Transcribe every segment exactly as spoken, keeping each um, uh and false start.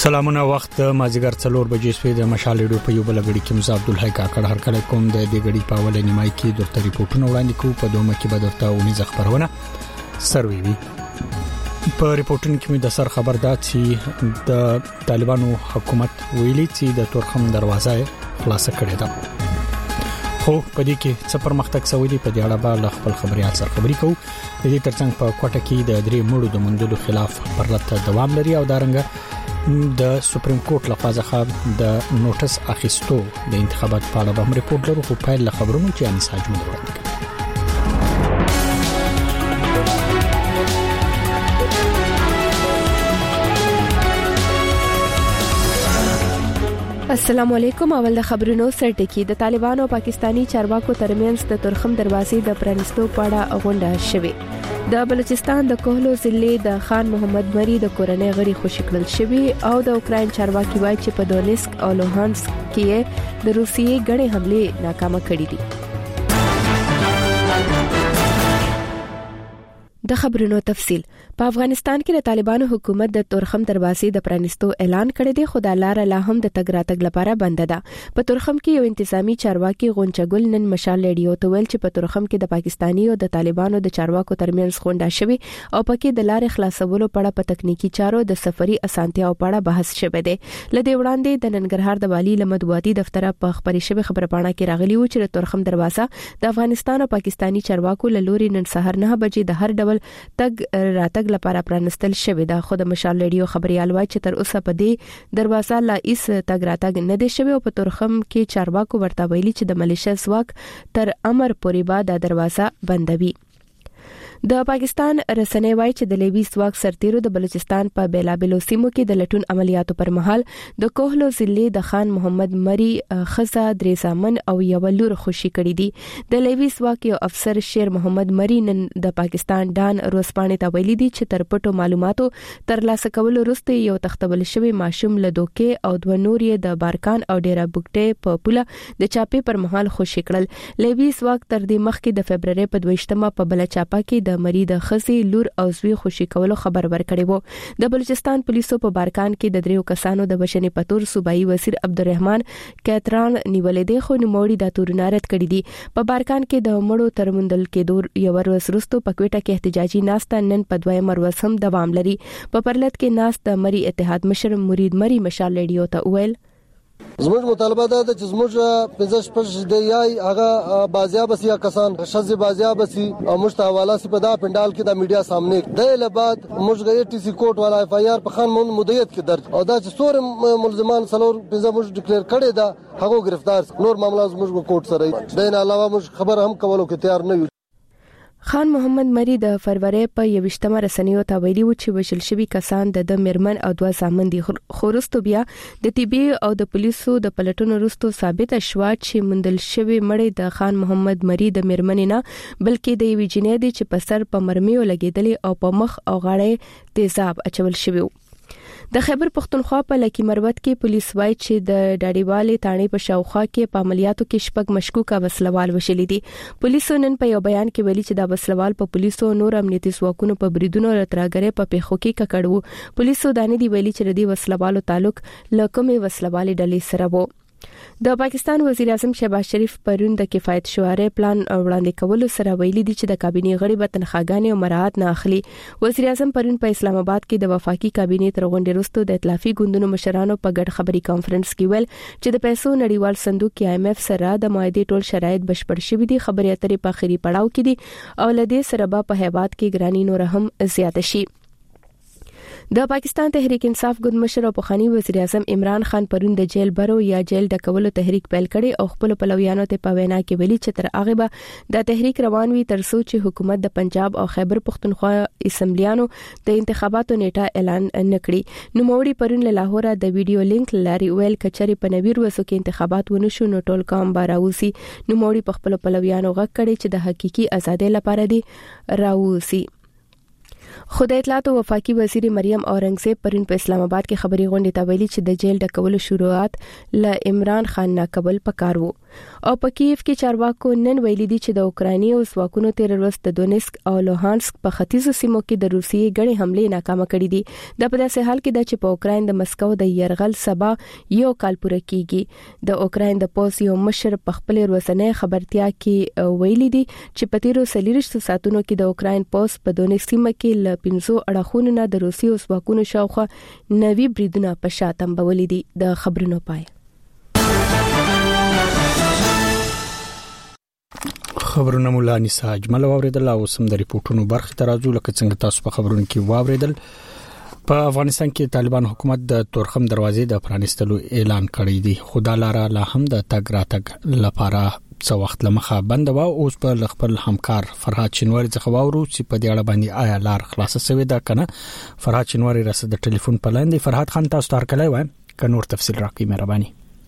سلامونه وخت مازیګر څلور بجې شوې د مشال ریډیو په یو بل غړي کې مزه عبد الحی کاکړ هر کله کوم د دې غړي په اول نیمای کې د ریپورتونو وړاندې کوو په دومره کې به درته ونیز خبرونه سروي وي په ریپورتونو کې د سر خبر دا چې د طالبانو حکومت ویلي چې د تورخم دروازه خلاصه کړې ده خو په دې کې څه پرمختګ شوی دی په دې اړه به خپل خبريال سره خبري کوو د دې ترڅنګ په کوټه کې د درې مړو د مندلو خلاف پرلط دوام لري او دارنګه د سپریم کورټ لخوا ځخه د نوټس اخیستو د انتخابات په اړه به ریپورت لرو خو په لږ خبرونو چې ان ساج مو وړاندې السلام علیکم. اول د خبرونو سرټکی د طالبانو او پاکستانی چارواکو ترمنځ د تورخم دروازې د پرانستو پاړه غونډه شوه. د بلوچستان د کوهلو ضلع د خان محمد مری د کورنۍ غړي خوشی کړل شوی او د اوکراین چارواکي وایي چې په دونیسک او لوهانسک کې د روسیې غړي حمله ناکامه کړې دي. د خبرونو تفصيل په افغانستان کې د طالبانو حکومت د تورخم دروازې د پرانستو اعلان کړی دی خو د لار لا هم د تګ راتګ لپاره بند ده. په تورخم کې یو انتظامی چارواکي غونچګل نن مشال ریډیو ته ویل چې په تورخم کې د پاکستانی او د طالبانو د چارواکو ترمنځ غونډه شوه او پکې د لارې خلاصولو په اړه په تکنیکی چارو د سفري اسانتیا او په اړه بحث شوه دی. لدې وړاندې د ننګرهار د والی لمدوادي دفتر په خبري شوی خبرپاڼه کې راغلی و چې د تورخم دروازه د افغانستان او پاکستانی چارواکو له لوري نن سهار نه بجې د هر ډول تګ راتګ لپاره پرانستل شوی دا. خو د مشال ریډیو خبريال وایي چې تر اوسه په دې دروازه لا هیڅ تګ راتګ نه دی شوی او په تورخم کې چارواکو ورته ویلي چې د ملیشیا ځواک تر امر پورې به د دروازه بندوي. د پاکستان رسنۍ وایي چې د لیوي ځواک سرتیرو د بلوچستان په بیلابلو سیمو کې د لټون عملیاتو پر مهال د کوهلو ضلع د خان محمد مری خزه درې زامن او یو لور خوشي کړی دي. د لیوي ځواک یو افسر شیر محمد مری نن د پاکستان ډان روسپانې ته ویلي دي چې تر پټو معلوماتو تر لاسه کول وروسته یو تختبل شوی ماشوم له دوکې او دوه نور یې د بارکان او ډیرا بوکټې په پوله د چاپې پر مهال خوشي کړل. لیوي ځواک تر دې مخکې د فبرवरी په دویشتمه په بل چاپه کې د مری د خزي لور او زوی خوشي کولو خبر ورکړی وو. د بلوچستان پولیسو په بارکان کې د دریو کسانو د بشنې پتور صوبایي وزیر عبدالرحمن کاتران نیولې دي خو نوموړي د تورنارت کړی دي. په بارکان کې د مړو ترمندل کې دور یو ورځ وروسته په کوټه کې احتجاجي ناسته نن په دویم ورځ هم دوام لري. په پرلط کې ناست د مری اتحاد مشر مرید مری مشال ریډیو ته ویل زموږ مطالبه ده چې زموږ پنځه شپږ د یای هغه بازیاب سیا کسان شذ بازیاب سي او مشت حواله سي په دا پندال کې د میډیا سامنے د له بعد موږ غي ټي سي کوټ والا اف آی آر په خان مدیت کې درج او دا چې څور ملزمان سلور پنځه موږ ډیکلیئر کړي دا هغه گرفتار نور معاملات موږ کوټ سره د نه علاوه موږ خبر هم کولو کې تیار نه یو. خان محمد مری د فروری په یوشتمه رسنیو ته ویلي و چې وشل شوی کسان د د مرمن او دوه زامن دي. خورستو بیا د طبي او د پولیسو د پلټونو وروسته ثابت شوه چې مندل شوی مړی د خان محمد مری د مرمن نه بلکې د یوې جنې دي چې په سر په مرمیو لګیدلې او په مخ او غاړه تیزاب اچول شوی. د خیبر پختونخوا په لکی مروت کې پولیس وایي چې د ډاډیوالې تانې په شاوخوا کې په عملیاتو کې شپږ مشکوکه وسلوال وشلې دي. پولیسو نن په یو بیان کې ویلي چې دا وسلوال په پولیسو نور امنیتي ځواکونو په بریدونو راتراګره په پیښو کې ککړو. پولیسو دانه دی ویلي چې د دې وسلوالو تعلق له کومې وسلوالې ډلې سره وو. د پاکستان وزیر اعظم شهباز شریف پرون د کفایت شواره پلان وړاندې کولو سره ویلي دي چې د کابینې غړي به تنخواګانې او مراعات نه اخلي. وزیر اعظم پرون په اسلام آباد کې د وفاقي کابینې تر غونډې وروسته د ائتلافي ګوندونو مشرانو په ګډ خبري کانفرنس کې ویل چې د پیسو نړیوال صندوق کې آی ایم ایف سره د معاهدې ټول شرایط بشپړ شوي دي. خبرې اترې په اخري پړاو کې دي او لدې سره به په هیواد کې ګرانی نور هم زیات شي. د پاکستان تحریک انصاف ګوند مشر او پخوانی وزیر اعظم عمران خان پرون د جیل برو یا جیل ډکولو تحریک پیل کړي او خپل پلویانو ته په وینا کې ویلي چې تر هغه به د تحریک روان وي تر څو چې حکومت د پنجاب او خیبر پختونخوا اسمبلیانو د انتخاباتو نیټه اعلان نکړي. نوموړي پرون له لاهور د ویډیو لینک لاري ویل کچري په نویر وسو کې انتخابات ونشو نو ټول کام به راوسی. نوموړي په خپل پلویانو غږ کړي چې د حقيقي ازادۍ لپاره دي راوسی. خو د اطلاعات او وفاقي وزیر مریم اورنګزیب پرون په اسلام آباد کې خبري غونډه ته ویلي چې د جیل ډکولو شروعات ل عمران خان نه قبل پکار وو. او په کیف کې چارواکو نن ویلي دي چې د اوکراني او سواکونو تیر ورځ د دونیسک او لوهانسک په ختیځو سیمو کې د روسیې غړي حمله ناکامه کړې دي. د په داسې حال کې د چې په اوکرين د مسکو د يرغل سبا یو کال پوره کیږي. د اوکرين د پوس یو مشر په خپل ورسنۍ خبرتیا کې ویلي دي چې په تیرو سلیریشت ساتونو کې د اوکرين پوس په دونیسک سیمه کې ل پنځو اړخونو نه د روسي او سواکونو شاوخوا نوي بریدونه په شاتم بولې دي. د خبرونو پای خبرونه مولا نساء اجمل اوریدل او سم د ریپورتونو برخه ترازو لکه څنګه تاسو په خبرونو کې واوریدل. په افغانستان کې طالبان حکومت د تورخم دروازې د پرانستلو اعلان کړی دی. خدا لاره لا هم د تګ راتګ لپاره څو وخت لمخه بند و. اوس په خپل همکار فرهاد شینواری څخه واورو چې په دې اړه باندې آیا لار خلاصه شوې ده کنه. فرهاد شینواری رسد د ټلیفون په لاندې. فرهاد خان تاسو تر کله وای ک نور تفصیل راکړئ مهرباني.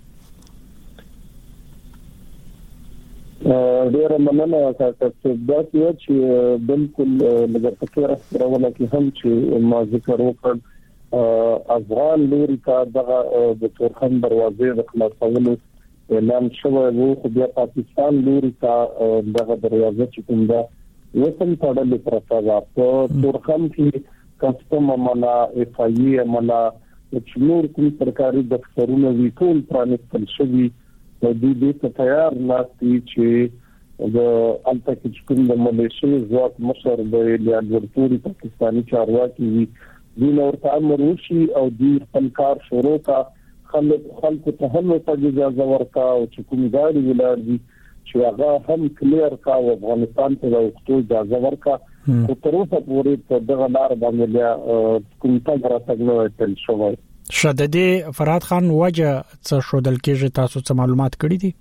ډیر مننه تاسو دا چې بالکل لږ فکر راوړل کې هم چې ما ذکر وکړ افغان لوري کا دغه د تورخم دروازې د خلاصولو اعلان شوی وو، خو بیا پاکستان لوري کا دغه دروازه چې کوم دا وسم تړلې پرته ده. په تورخم کې کسټم عمله اف ای عمله چې نور کوم سرکاري دفترونه وی ټول پرانستل شوي. د دې د تیار ناسي چې د الټا کوم د ملیشیا ځواک مشر د لیاډورتوري پاکستاني چارواکي وي د نور تعامل وشي او د خپل کار شروع کا خلک خلک ته هم په اجازه ورکا او چې کوم ځای ولر دي چې هغه هم کلیر کا او افغانستان ته د وختو اجازه ورکا او تر اوسه پورې په دغه لار باندې کوم څنګه راځي تل شوی. شددي فرهاد خان وجه څه شودل کېږي تاسو څه معلومات کړی دي؟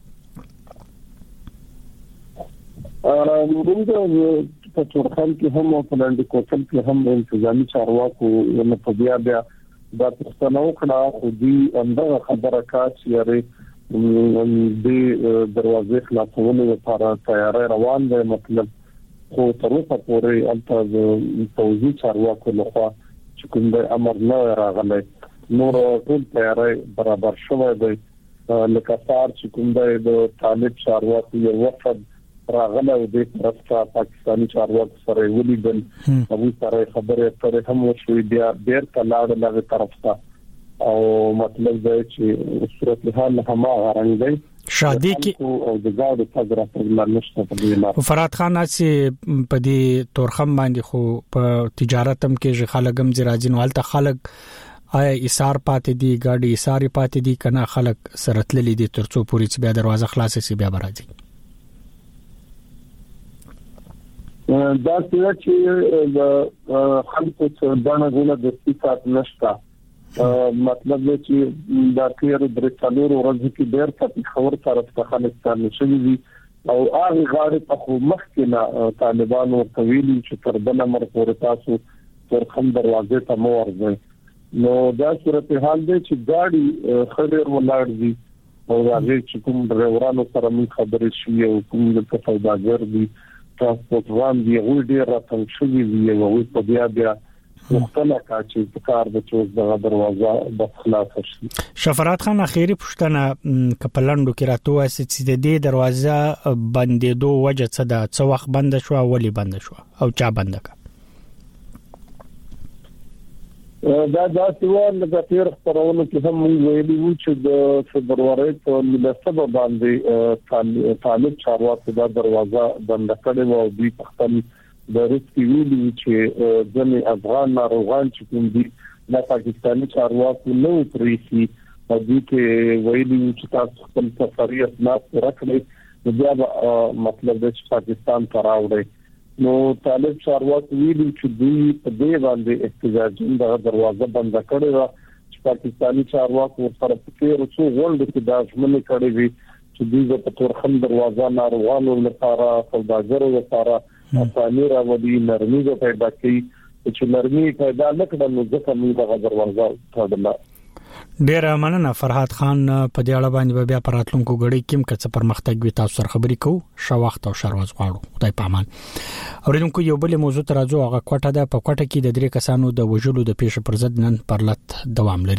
ا موږ په تورخم کې هم او په لاندې کوټل کې هم انتظامی چارواکو نو په بیا بیا د پښتنو کړه خو دې اندغه خبره کاڅ یاري د دروازې خلاصولو لپاره تیاری روان دی. مطلب خو تر اوسه پورې البته د توزیع چارواکو لخوا چې کوم د امر نه راغلی نور ټول تیاری برابر شوی دی. لکه سار چې کوم د طالب چارواکي یو وفد راغلی او د طرفه پاکستاني چارواکو سره ولیدل او سره خبرې اترې هم وشوې. بیا ډېر کلاړ لږه طرفه او مطلب دی چې صورتحال هم غرنګ دی شادي کې او د زاده تجربه په نشته په دې لاره. فرات خان اسی په دې تورخم باندې خو په تجارت هم کې خلک هم زراجین والته خلک آیا ایثار پاتې دي ګاډي ایثار پاتې دي کنه خلک سرتللي دي ترڅو پوری چې بیا دروازه خلاصه شي بیا راځي. دا چې د خلکو څخه دغه غوړه د سپیکات نشته. مطلب دی چې دا کیر د څلورو ورځې کې ډېر څه خبر طرف ته خلک ستانه شوي دي او هغه غاړي په خو مخکې نه طالبانو کویلي چې تر بل امر پورې تاسو تورخم دروازې ته مو ورځي. نو دا صورتحال دی چې ګاډي خبر ولاړ دي او هغه چې کوم ډرایورانو سره موږ خبرې شي او کوم د سوداګر دي ترانسپورت وان دی غوډ ډېر راټول شوي دي او په بیا بیا مختلف چې په کار د چوز دغه دروازه د خلاص شي. شفرات خان اخیری پښتنه کپلندو کې راتو چې د دې دروازه بندېدو وجه څه ده، څه وخت بند شو او ولې بند شو او چا بند کړ؟ دا دا سوال د تیر خبرونو کې هم ویلي وو چې د فبرवरी په لسمه باندې طالب چارواکي دا دروازه بند کړې و او دوی خپل د رسکي ویلي چې ځنې افغان ناروغان چې کوم دي د پاکستاني چارواکو نو پریسي او دوی کې ویلي چې تاسو خپل سفري اسناد راکړئ بیا مطلب د پاکستان ته راوړئ. نو طالب چارواکو ویلي چې دوی په دې باندې احتجاجي د دروازه بند کړې و چې پاکستاني چارواکو سره په تیر څو غونډو کې د ځمنې کړې وي چې دوی په تورخم دروازه ناروغانو لپاره سوداګرو لپاره اساني راوړي نرمي پیدا کوي چې نرمي پیدا نکړه نو ځکه موږ دغه دروازه تړله. ډیر مننه فرهاد خان په دې اړه باندې بیا پراتلونکو غړي کیم کڅ پرمختګ وي تاسو سره خبرې کوو. شو وخت او شرواز غواړو خدای پامان. اوریدونکو یو بل موضوع ترازو هغه کوټه ده. په کوټه کې د درې کسانو د وژلو د پیښې پر ضد نن پرلط دوام لري.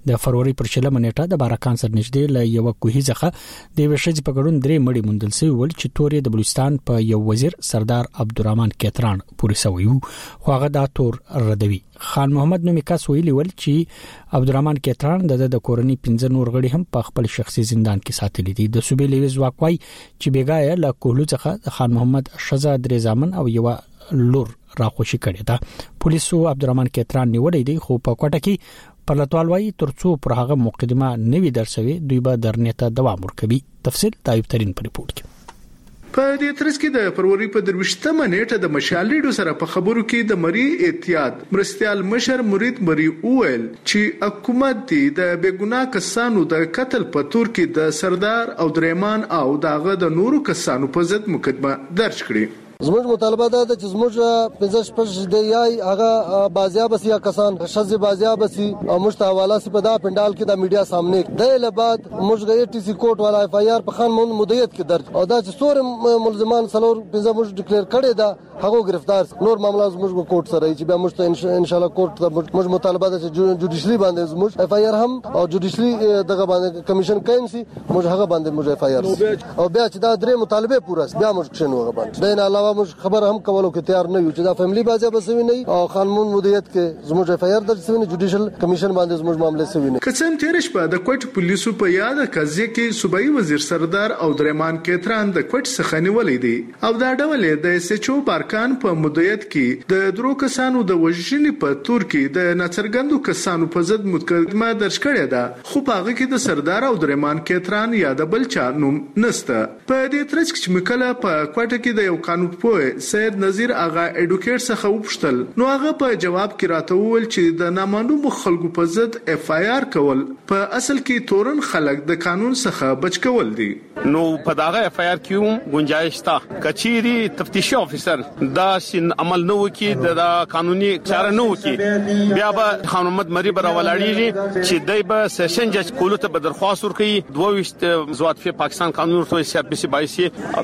د فروری پر شلمه نیټه د بارکان سر نږدې ل یو کوهي ځخه د وشج په ګډون درې مړي موندل شوی ول چې تورې د بلوچستان په یو وزیر سردار عبدالرحمن کیتران پوری سوی وو خو هغه دا تور ردوي. خان محمد نومي کس ویلي ول چې عبدالرحمن کیتران د د کورنۍ پنځه نور غړي هم په خپل شخصي زندان کې ساتلي دي. د صوبې لوی ځواکوي چې بیګای له کوهلو څخه خان محمد شزا درې ځامن او یو لور راخوشي کړی دا. پولیسو عبدالرحمن کیتران نیولې دي خو په کوټه کې پرلطوال وايي ترڅو پر هغه مقدمه نوي درسوي دوی به درنیته دوام ورکوي. تفصیل تایب ترين په ریپورت کې. په دې ترڅ کې د فروری په درويشتمه نیټه د مشالېډو سره په خبرو کې د مری احتیاط مرستيال مشر مرید مری اویل چې حکومت دی د بیګناه کسانو د قتل په تور کې د سردار او درېمان او داغه د نورو کسانو په ضد مقدمه درج کړي. زموږ مطالبه ده چې زموږ پنځه شپږ د یای هغه بازیاب سي کسان شذ بازیاب سي او مشتاواله سي په دا پندال کې د میډیا سامنے د له بعد موږ غي ټي سي کوټ والا اف آی آر په خان مدیت کې درج او دا چې څور ملزمان سلور پنځه موږ ډیکلیئر کړي دا هغه گرفتار نور معاملات زموږ کوټ سره چې بیا موږ ان شاء الله کوټ موږ مطالبه ده چې جوډیشلی باندې زموږ اف آی آر هم او جوډیشلی دغه باندې کمیشن قائم سي موږ هغه باندې موږ اف آی آر او بیا چې دا درې مطالبه پوره بیا موږ شنو هغه باندې دین علاوه موږ خبر هم کولو کې تیار نه یو چې دا فیملی بازه بسوي نه او قانون مدیریت کې زموږ اف آی آر درج شوی نه جوډیشل کمیشن باندې زموږ معاملې شوی نه. قسم تیرش په د کوټ پولیسو په یاد قضیه کې صوبایي وزیر سردار او درېمان کیتران د کوټ څخه نیولې دي او دا ډول د اس ایچ او بارکان په مدیریت کې د درو کسانو د وژنې په تور کې د ناڅرګندو کسانو په ضد مقدمه درج کړې ده خو په هغه کې د سردار او درېمان کیتران یا د بل چا نوم نشته. په دې ترڅ کې مکله په کوټه کې د یو قانون پوه سید نذیر اغا اډوکیټ څخه وپوښتل نو هغه په جواب کې راته وویل چې د نامعلومو خلکو په ضد اف آی آر کول په اصل کې تورن خلک د قانون څخه بچ کول دي. نو په داغه اف آی آر کې گنجائش تا کچيري تفتیشي افیسر دا سین عمل نو کی د قانوني چاره نو کی بیا به خان محمد مری بر ولاړی چې دای به سیشن جج کولو ته درخواست ورکړي دوه زوات په پاکستان قانون ورته سی آر پی سی بایسي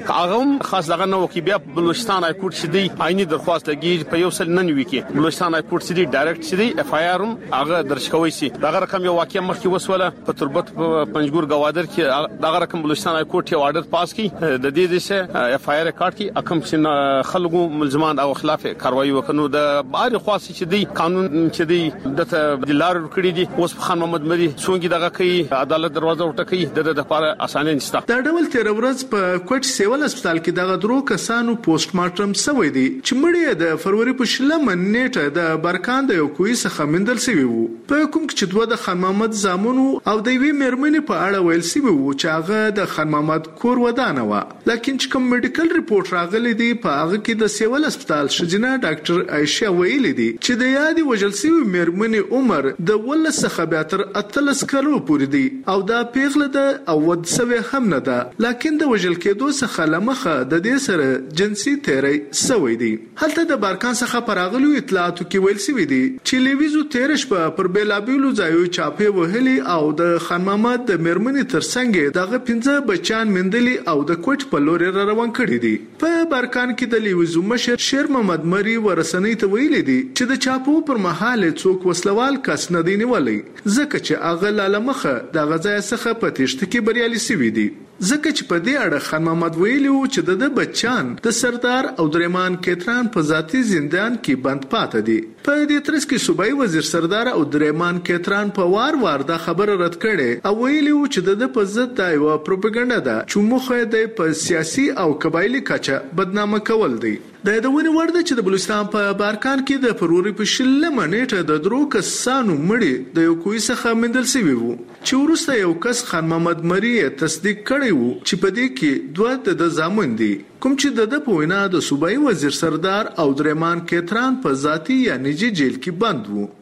هغه خاص دغه نو کی بیا بلوچستان های کورټ شدی عیني درخواست لګي په یو سل نن وی کې بلوچستان های کورټ شدی ډایرکټ شدی اف آی آر هغه درج کوي سي دغه رقم یو واقعي مخکې وسوله په تربت پنځګور گوادر کې دغه رقم بلوچستان های کورټ یو آرډر پاس کی د دې د سه اف آی آر کارت کی اکم سن خلکو ملزمان او خلاف کاروایی وکنو د بار خاص چې دی قانون چې دی د دلار کړی دی اوس خان محمد مری څونګي دغه کوي عدالت دروازه وټکي د لپاره اسانه نشته. دا ډول تیر ورځ په کوټ سیول هسپتال کې دغه درو کسانو پوسټ مارټم سوي دي چې مړی د فروری په شلمه نیټه د برکان د یو کوی څخه مندل سوي وو په کوم چې دوه د خان محمد زامنو او د وی مېرمنې په اړه ویل سوي وو چې هغه د خان محمد کور ودانه و لکه چې کوم میډیکل ریپورت راغلی دی په هغه کې د سیول هسپتال شجنا ډاکټر عائشه ویل دي چې د یادي وجل سوي مېرمنې عمر د ولس څخه به تر اتلس کلو پورې دی او دا پیغله ده او ود سوي هم نه ده لکه د وجل کېدو څخه لمخه د دې سره جنسي تیری سوي دي. هلته د بارکان څخه پراغلو اطلاعاتو کې ویل سوي دي چې لیویزو تیرش په پر بیلابیلو ځایو چاپه وهلي او د خان محمد د مېرمنې ترڅنګ دغه پنځه بچان مندلي او د کوټ په لور روان کړي دي. په بارکان کې د لیویزو مشر شیر محمد مری ورسنۍ ته ویلي دي چې د چاپو پر مهال څوک وسلوال کس نه دی نیولای ځکه چې هغه لاله مخه د غځای څخه په تشت کې بریالي سوي دي ځکه چې په دې اړه خان محمد ویلو چې د بچان د سردار او درېمان کیتران په ذاتی زندان کې بند پاتې دي. په دې ترڅ کې صوبایي وزیر سردار او درېمان کیتران په وار وار دا خبره رد کړي او ویلو چې د په ضد دا یو پروپاګاندا ده چې مخه د په سیاسي او قبایلی کچه بدنامه کول دي. د دونی ورده چې د بلوچستان په بارکان کې د فروری په شلمه نیټه د درو کسانو مړي د یو کوی څخه مندل سوي وو چې ورسته یو کس خان محمد مری تصدیق کړی وو چې په دې کې دوه د زامن دي کوم چې د په وینا د صوبایي وزیر سردار او درېمان کیتران په ذاتی یا نجی جیل کې بند وو.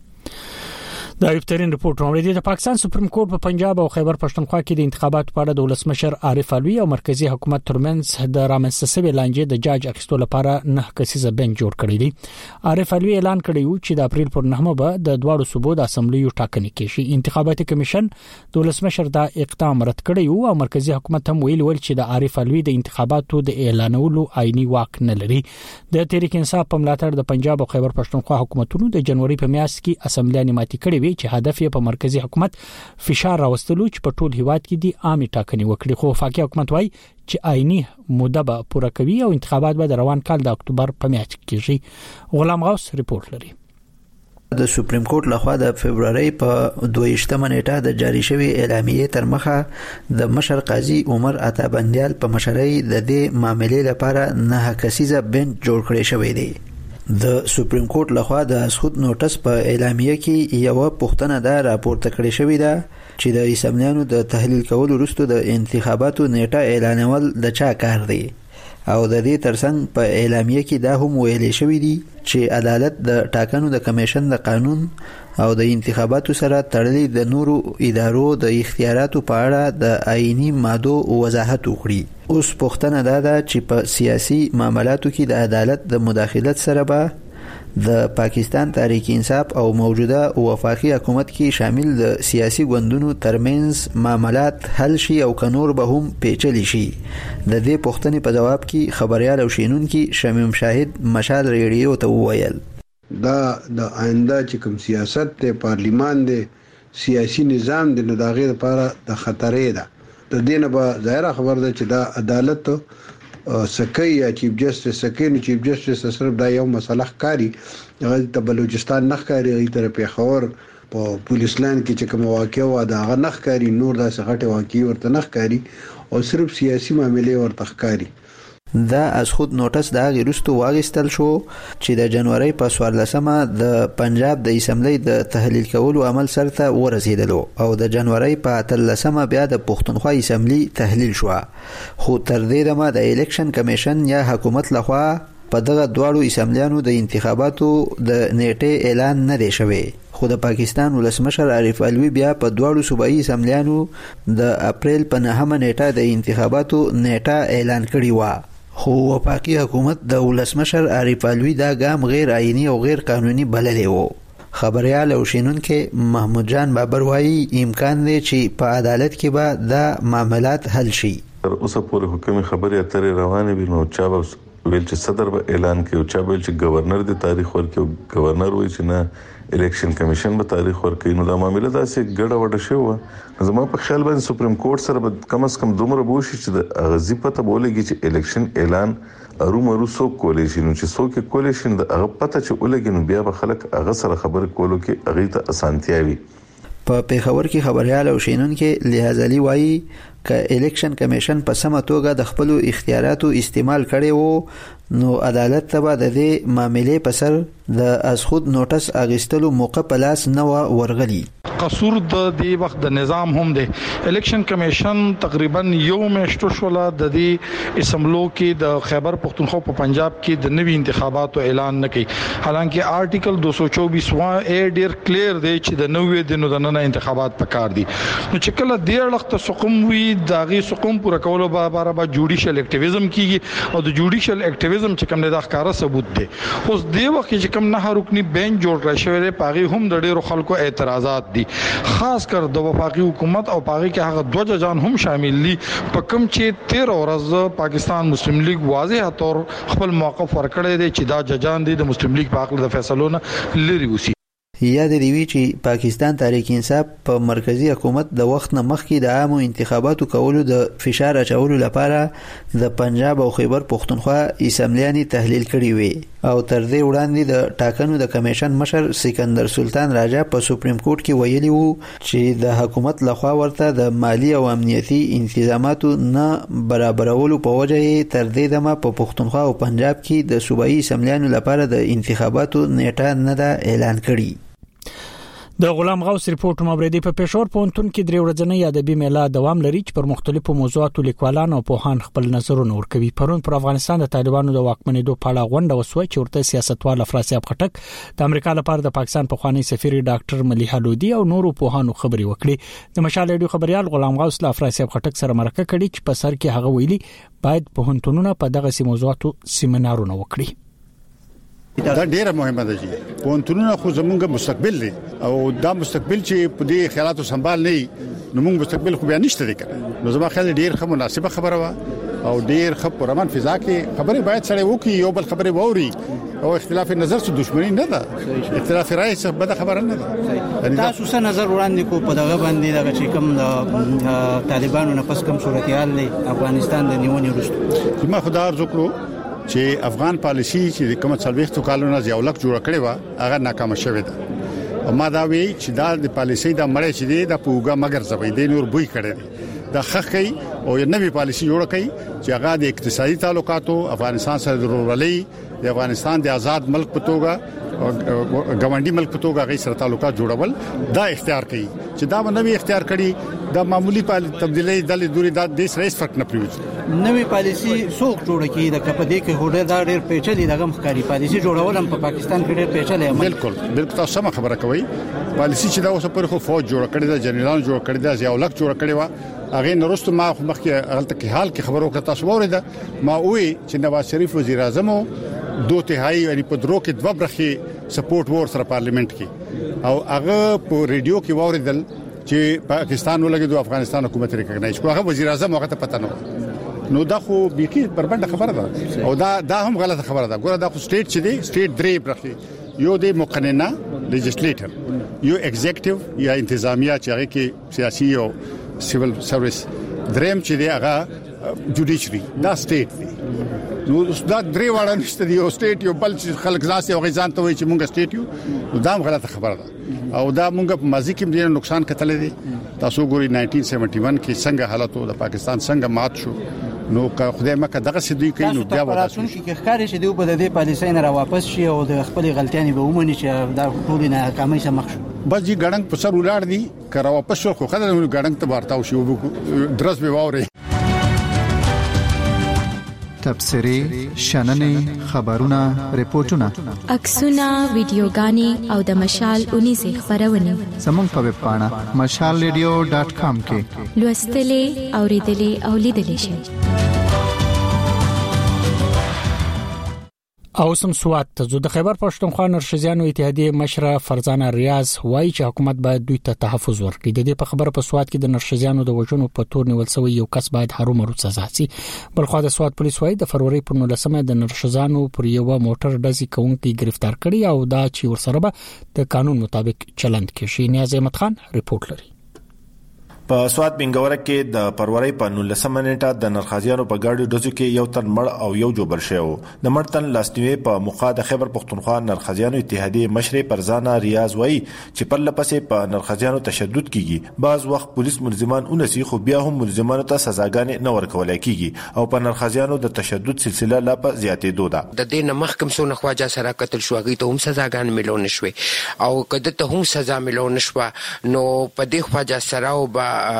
دا یو ترين رپورت راوړی د پاکستان سپریم کورټ په پنجاب او خیبر پښتونخوا کې د انتخاباتو په اړه د ولسمشر عارف علوي او مرکزی حکومت ترمنځ د رامنځته شوی لانجې د جاج اخیستلو لپاره نه کسیزه بنچ جوړ کړی دی. عارف علوي اعلان کړی و چې د اپریل پر نهمه به د دواړو صوبو د اسمبلیو ټاکنې کیږي. انتخاباتي کمیشن د ولسمشر دا اقدام رد کړی و او مرکزی حکومت هم ویل ول چې د عارف علوي د انتخاباتو د اعلانولو آئینی واک نه لري. د تحریک انصاف په ملاتړ د پنجاب او خیبر پښتونخوا حکومتونو د جنوري په میاشت کې اسمبلی نیماتي کړې وی چې هدف یې په مرکزی حکومت فشار راوستلو چې په ټول هیواد کې د عامي ټاکنې وکړي. خو وفاقي حکومت وايي چې آئینی موده به پوره کوي او انتخابات به د روان کال د اکتوبر په میاشت کې کیږي. غلام غوث ریپورت لري. د سپریم کورټ لخوا د فبرवरी په دویشتمه نیټه د جاری شوی اعلامیه تر مخه د مشر قاضي عمر عطا بندیال په مشرۍ د دې معاملې لپاره نه کسیزه بنچ جوړ کړی شوی دی. د سپریم کورټ لخوا د اسخود نوټس په اعلامیه کې یو پوښتنه ده راپورته کړې شوې ده چې د اسمبلیانو د تحلیل کولو وروسته د انتخاباتو نیټه اعلانول د چا کار دی او د دې ترڅنګ په اعلامیه کې دا هم ویل شوی دی چې عدالت د ټاکنو د کمیشن د قانون او د انتخاباتو سره تړلې د نورو ادارو د اختیاراتو په اړه د آئینی ماده وضاحت وکړي. اوس پوښتنه دا ده چې په سیاسي معاملاتو کې د عدالت د مداخلت سره به د پاکستان تحریک انصاف او موجوده وفاقي حکومت کې شامل د سیاسي ګوندونو ترمنځ معاملات حل شي او کنور به هم پیچلي شي. د دې پوښتنې په جواب کې خبريال او شینونکي شمیم شاهد مشال ریډیو ته وویل دا د آینده چې کوم سیاست ته پارلیمان دی سیاسي نظام د نداغې لپاره د خطرې ده. د دې نه به ظاهره خبر ده چې دا عدالت سکی یا چیف جسټس سکی نو چیف جسټس صرف دا یو مسله ښکاری هغه د بلوچستان نه ښکاری غي تر پیښور په پولیس لاین کې چې کوم واقعي و دا غ نه ښکاری نور دا څه واقعي ورته نه ښکاری او صرف سیاسي معاملې ورته ښکاری. دا از خود نوټس دا غیرستو واغستل شو چې د جنوري په څوارلسمه د پنجاب د اسمبلی د تحلیل کولو عمل سرته ورسېدلو او د جنوري په اتلسمه بیا د پښتونخوا اسمبلی تحلیل شو. خو تر دې دمه د الیکشن کمیشن یا حکومت لخوا په دغه دواړو اسمبلیانو د انتخاباتو د نیټه اعلان نه دی شوی. خو د پاکستان ولسمشر عارف علوی بیا په دواړو صوبایي اسمبلیانو د اپریل په نهمه نیټه د انتخاباتو نیټه اعلان کړی و. خو وفاقي حکومت د ولسمشر عارف علوی دا ګام غیر آئینی او غیر قانوني بللی وو. خبريال او شینونکو محمود جان بابر وايي امکان دی چې په عدالت کې به دا معاملات حل شي. تر اوسه پورې حکومي خبرې اترې روانې وي نو چا به ویل چې صدر به اعلان کوي او چا ویل چې گورنر د تاریخ ورکوي او گورنر وایي چې نه الیکشن کمیشن به تاریخ ورکوي. نو دا معاملې داسې ګډه وډه شوه. زما په خیال باندې سپریم کورټ سره به کم از کم دومره بوشي چې د غزي پته بولېږي چې الیکشن اعلان ارومرو څوک کولی شي. نو چې څوک کولی شي د هغه پته چې ولګي نو بیا به خلک هغه سره خبرې کولو کې هغه ته اسانتیا وي. په پیښور کې خبريال او شینونکو لحاظ علي وايي ک الیکشن کمیشن په سمه توګه د خپل اختیاراتو استعمال کړي وو نو عدالت ته به د دې معاملې په سر د اسخود نوټس اغستلو موقع په لاس نه ورغلي. قصور د دې وخت د نظام هم دی. الیکشن کمیشن تقریبا یو میاشتو شوله د دې اسمبلو کې د خیبر پختونخوا په پنجاب کې د نوي انتخاباتو اعلان نه کړي. حالانکه آرټیکل دو سو چوبیس وا ډیر کلیر دی چې د نوې دینو د نن انتخابات پکار دي. نو چې کله د لخت سقم وی داغي سقم پوره کولو لپاره به جوډیشل اکټیویزم کیږي او د جوډیشل اکټیویزم چې کوم د ښکارا ثبوت دی. اوس د وخت چې کوم نه رکنی بینچ جوړ کړی شوی دی پاغي هم د ډیرو خلکو اعتراضات دي خاص کر د وفاقي حکومت او پاغي کې هغه دوه ججان هم شامل دي په کوم چې تیرہ ورځ پاکستان مسلم لیگ واضح طور خپل موقف ورکړی دی چې دا ججان دي د مسلم لیگ په حق د فیصلو نه لري وسی. یاد دی وی چې پاکستان تحریک انصاف په مرکزی حکومت د وخت نه مخکې د عامو انتخاباتو کولو د فشار اچولو لپاره د پنجاب او خیبر پختونخوا اسمبلیانې تحلیل کړي وي او تر دې وړاندې د ټاکنو د کمیشن مشر سکندر سلطان راجا په سپریم کورټ کې ویلي وو چې د حکومت لخوا ورته د مالی او امنیتي انتظاماتو نه برابرولو په وجه تر دې دمه په پختونخوا او پنجاب کې د صوبایي اسمبلیانو لپاره د انتخاباتو نیټه نه ده اعلان کړي. د غلام غوث ریپورت مبردي په پېښور پونتون کې درې ورځې ادبي میله دوام لري چې پر مختلفو موضوعاتو لیکوالان او پوهان خپل نظرونه ورکوي. پرون پر افغانستان د طالبانو د واکمنېدو په اړه غونډه وسوه چې ورته سیاستوال افراسیاب خټک د امریکا لپاره د پاکستان پخوانی سفیر ډاکټر ملیحه لودي او نورو پوهانو خبري وکړي. د مشال ریډیو خبريال غلام غوث له افراسیاب خټک سره مرکه کړي چې په سر کې هغه ویلي باید پوهنتونونه په دغه سي موضوعاتو سیمینارونه وکړي. دا ډیره مهمه ده چې پونتونونه خو زمونږ مستقبل دی او دا مستقبل چې په دې خیالاتو سنبال نه نو موږ مستقبل خو بیا نشته دی کنه. نو زما خیال ډیر ښه مناسبه خبره و او ډیر خبرمن فضا کې خبرې باید سره وکي یو بل خبرې ووري او اختلاف نظر څه دښمنی نه ده اختلاف رائے څه بده خبره نه ده تاسو څه نظر وړاندې کو په دغه باندې دغه چې کوم طالبانو نه پس کوم صورتحال دی افغانستان د نیونې وروسته ما خدای ارزو کړو چې افغان پالیسی چې کوم څلويختو کالونو ځاولک جوړ کړی و هغه ناکام شوه ده ما دا وی چې دا د پالیسی د مړې چې دی د پوګه مگر زوی دی نور بوی کړی دی د خخی او یو نوې پالیسی جوړ کړي چې هغه د اقتصادي تعلقاتو افغانستان سره ضروري د افغانستان د آزاد ملک په توګه او ګاونډي ملک په توګه غي سره تعلقات جوړول دا اختیار کړي چې دا نوې اختیار کړي دا معمولی تبدیلی د دوری د دیش رئیس فرق نه پریوځي نوې پالیسی څوک جوړ کړي د کپدې کې هوډه دا ډېر پیچلې دغه مخکاري پالیسی جوړول هم په پاکستان کې ډېر پیچلې بالکل بالکل تاسو سم خبره کوي پالیسی چې دا اوس پر خو فوج جوړ کړی دا جنرال جوړ کړی دا ځاولک جوړ کړی و هغه نورستو ما مخکې غلطه کې حال کې خبرو کړه تاسو وریده ما وی چې نواز شریف وزیر اعظم دوه تهایی یعنی په درو کې دوه برخې سپورټ ور سره پارلیمنت کې او هغه په ریډیو کې وریدل چې پاکستان ولګي د افغانستان حکومت ریکګنایز کوي هغه وزیر اعظم هغه ته پته نه نو دا خو بیخي بربنده خبره ده او دا دا هم غلطه خبره ده ګوره دا خو سټیټ چې دی سټیټ درې برخې یو دی مقننه لیجسلیټر یو ایگزیکټیو یا انتظامیه چې هغه کې سیاسي او سیول سرویس دریم چې دی هغه جوډیشري دا سټیټ دی نو دا درې واړه نشته دی او سټیټ یو بل چې خلک ځاسي او غیزان ته وایي چې مونږ سټیټ یو نو دا هم غلطه خبره ده او دا مونږ په ماضي کې ډیر نقصان کتلې دي تاسو ګوري نائنټین سیونټي ون کې څنګه حالت د پاکستان څنګه مات شو نو که خدای مکه دغه سدي کوي نو بیا ودا شي چې ښکارې شي دی په دې پالیسۍ نه را واپس شي او د خپل غلطیاں به ومني چې دا ټول نه کامې سم مخ شو بس جی ګړنګ په سر ولاړ دي کرا واپس شو خو خدای نو ګړنګ ته ورتاو شي او درس به ووري تبصرې شننې خبرونه ریپورتونه عکسونه ویډیوګانې او د مشال اونیزه خبرونه زموږ په ویب پاڼه مشال ریډیو ډاټ کام کې لوستلې اوریدلې او لیدلې شئ او سم سوات ته د خیبر پښتونخوا نرشزیانو اتحادیه مشره فرزانه ریاض وایي چې حکومت باید دوی ته تحفظ ورکړي د دې په خبره په سوات کې د نرشزیانو د وژنو په تور نیول شوی یو کس باید هرومرو سزا شي بلخو د سوات پولیس وایي د فروری په نولسمه د نرشزانو پر یو موټر ډزې کوونکي گرفتار کړي او دا چې ورسره به د قانون مطابق چلند کړي نیاز احمد خان ریپورت لري په سوات بنګوره کې د پروري په نولسمه نیټه د نرخازیانو په ګاډي ډزو کې یو تن مړ او یو جوبل شو د مړ تن لاستنوي په مخه د خیبر پښتونخوا نرخازیانو اتحادیه مشره فرزانه ریاض وایي چې پر لپسې په نرخازیانو تشدد کیږي بعض وخت پولیس ملزمان اونسي خو بیا هم ملزمانو ته سزاګانې نه ورکول کیږي او په نرخازیانو د تشدد سلسله لا په زیاتېدو ده د دې نه محکم سو نه خواجه سره قتل شو غي ته هم سزاګان ملو نشوي او کده ته هم سزا ملو نشو نو په دې خواجه سره او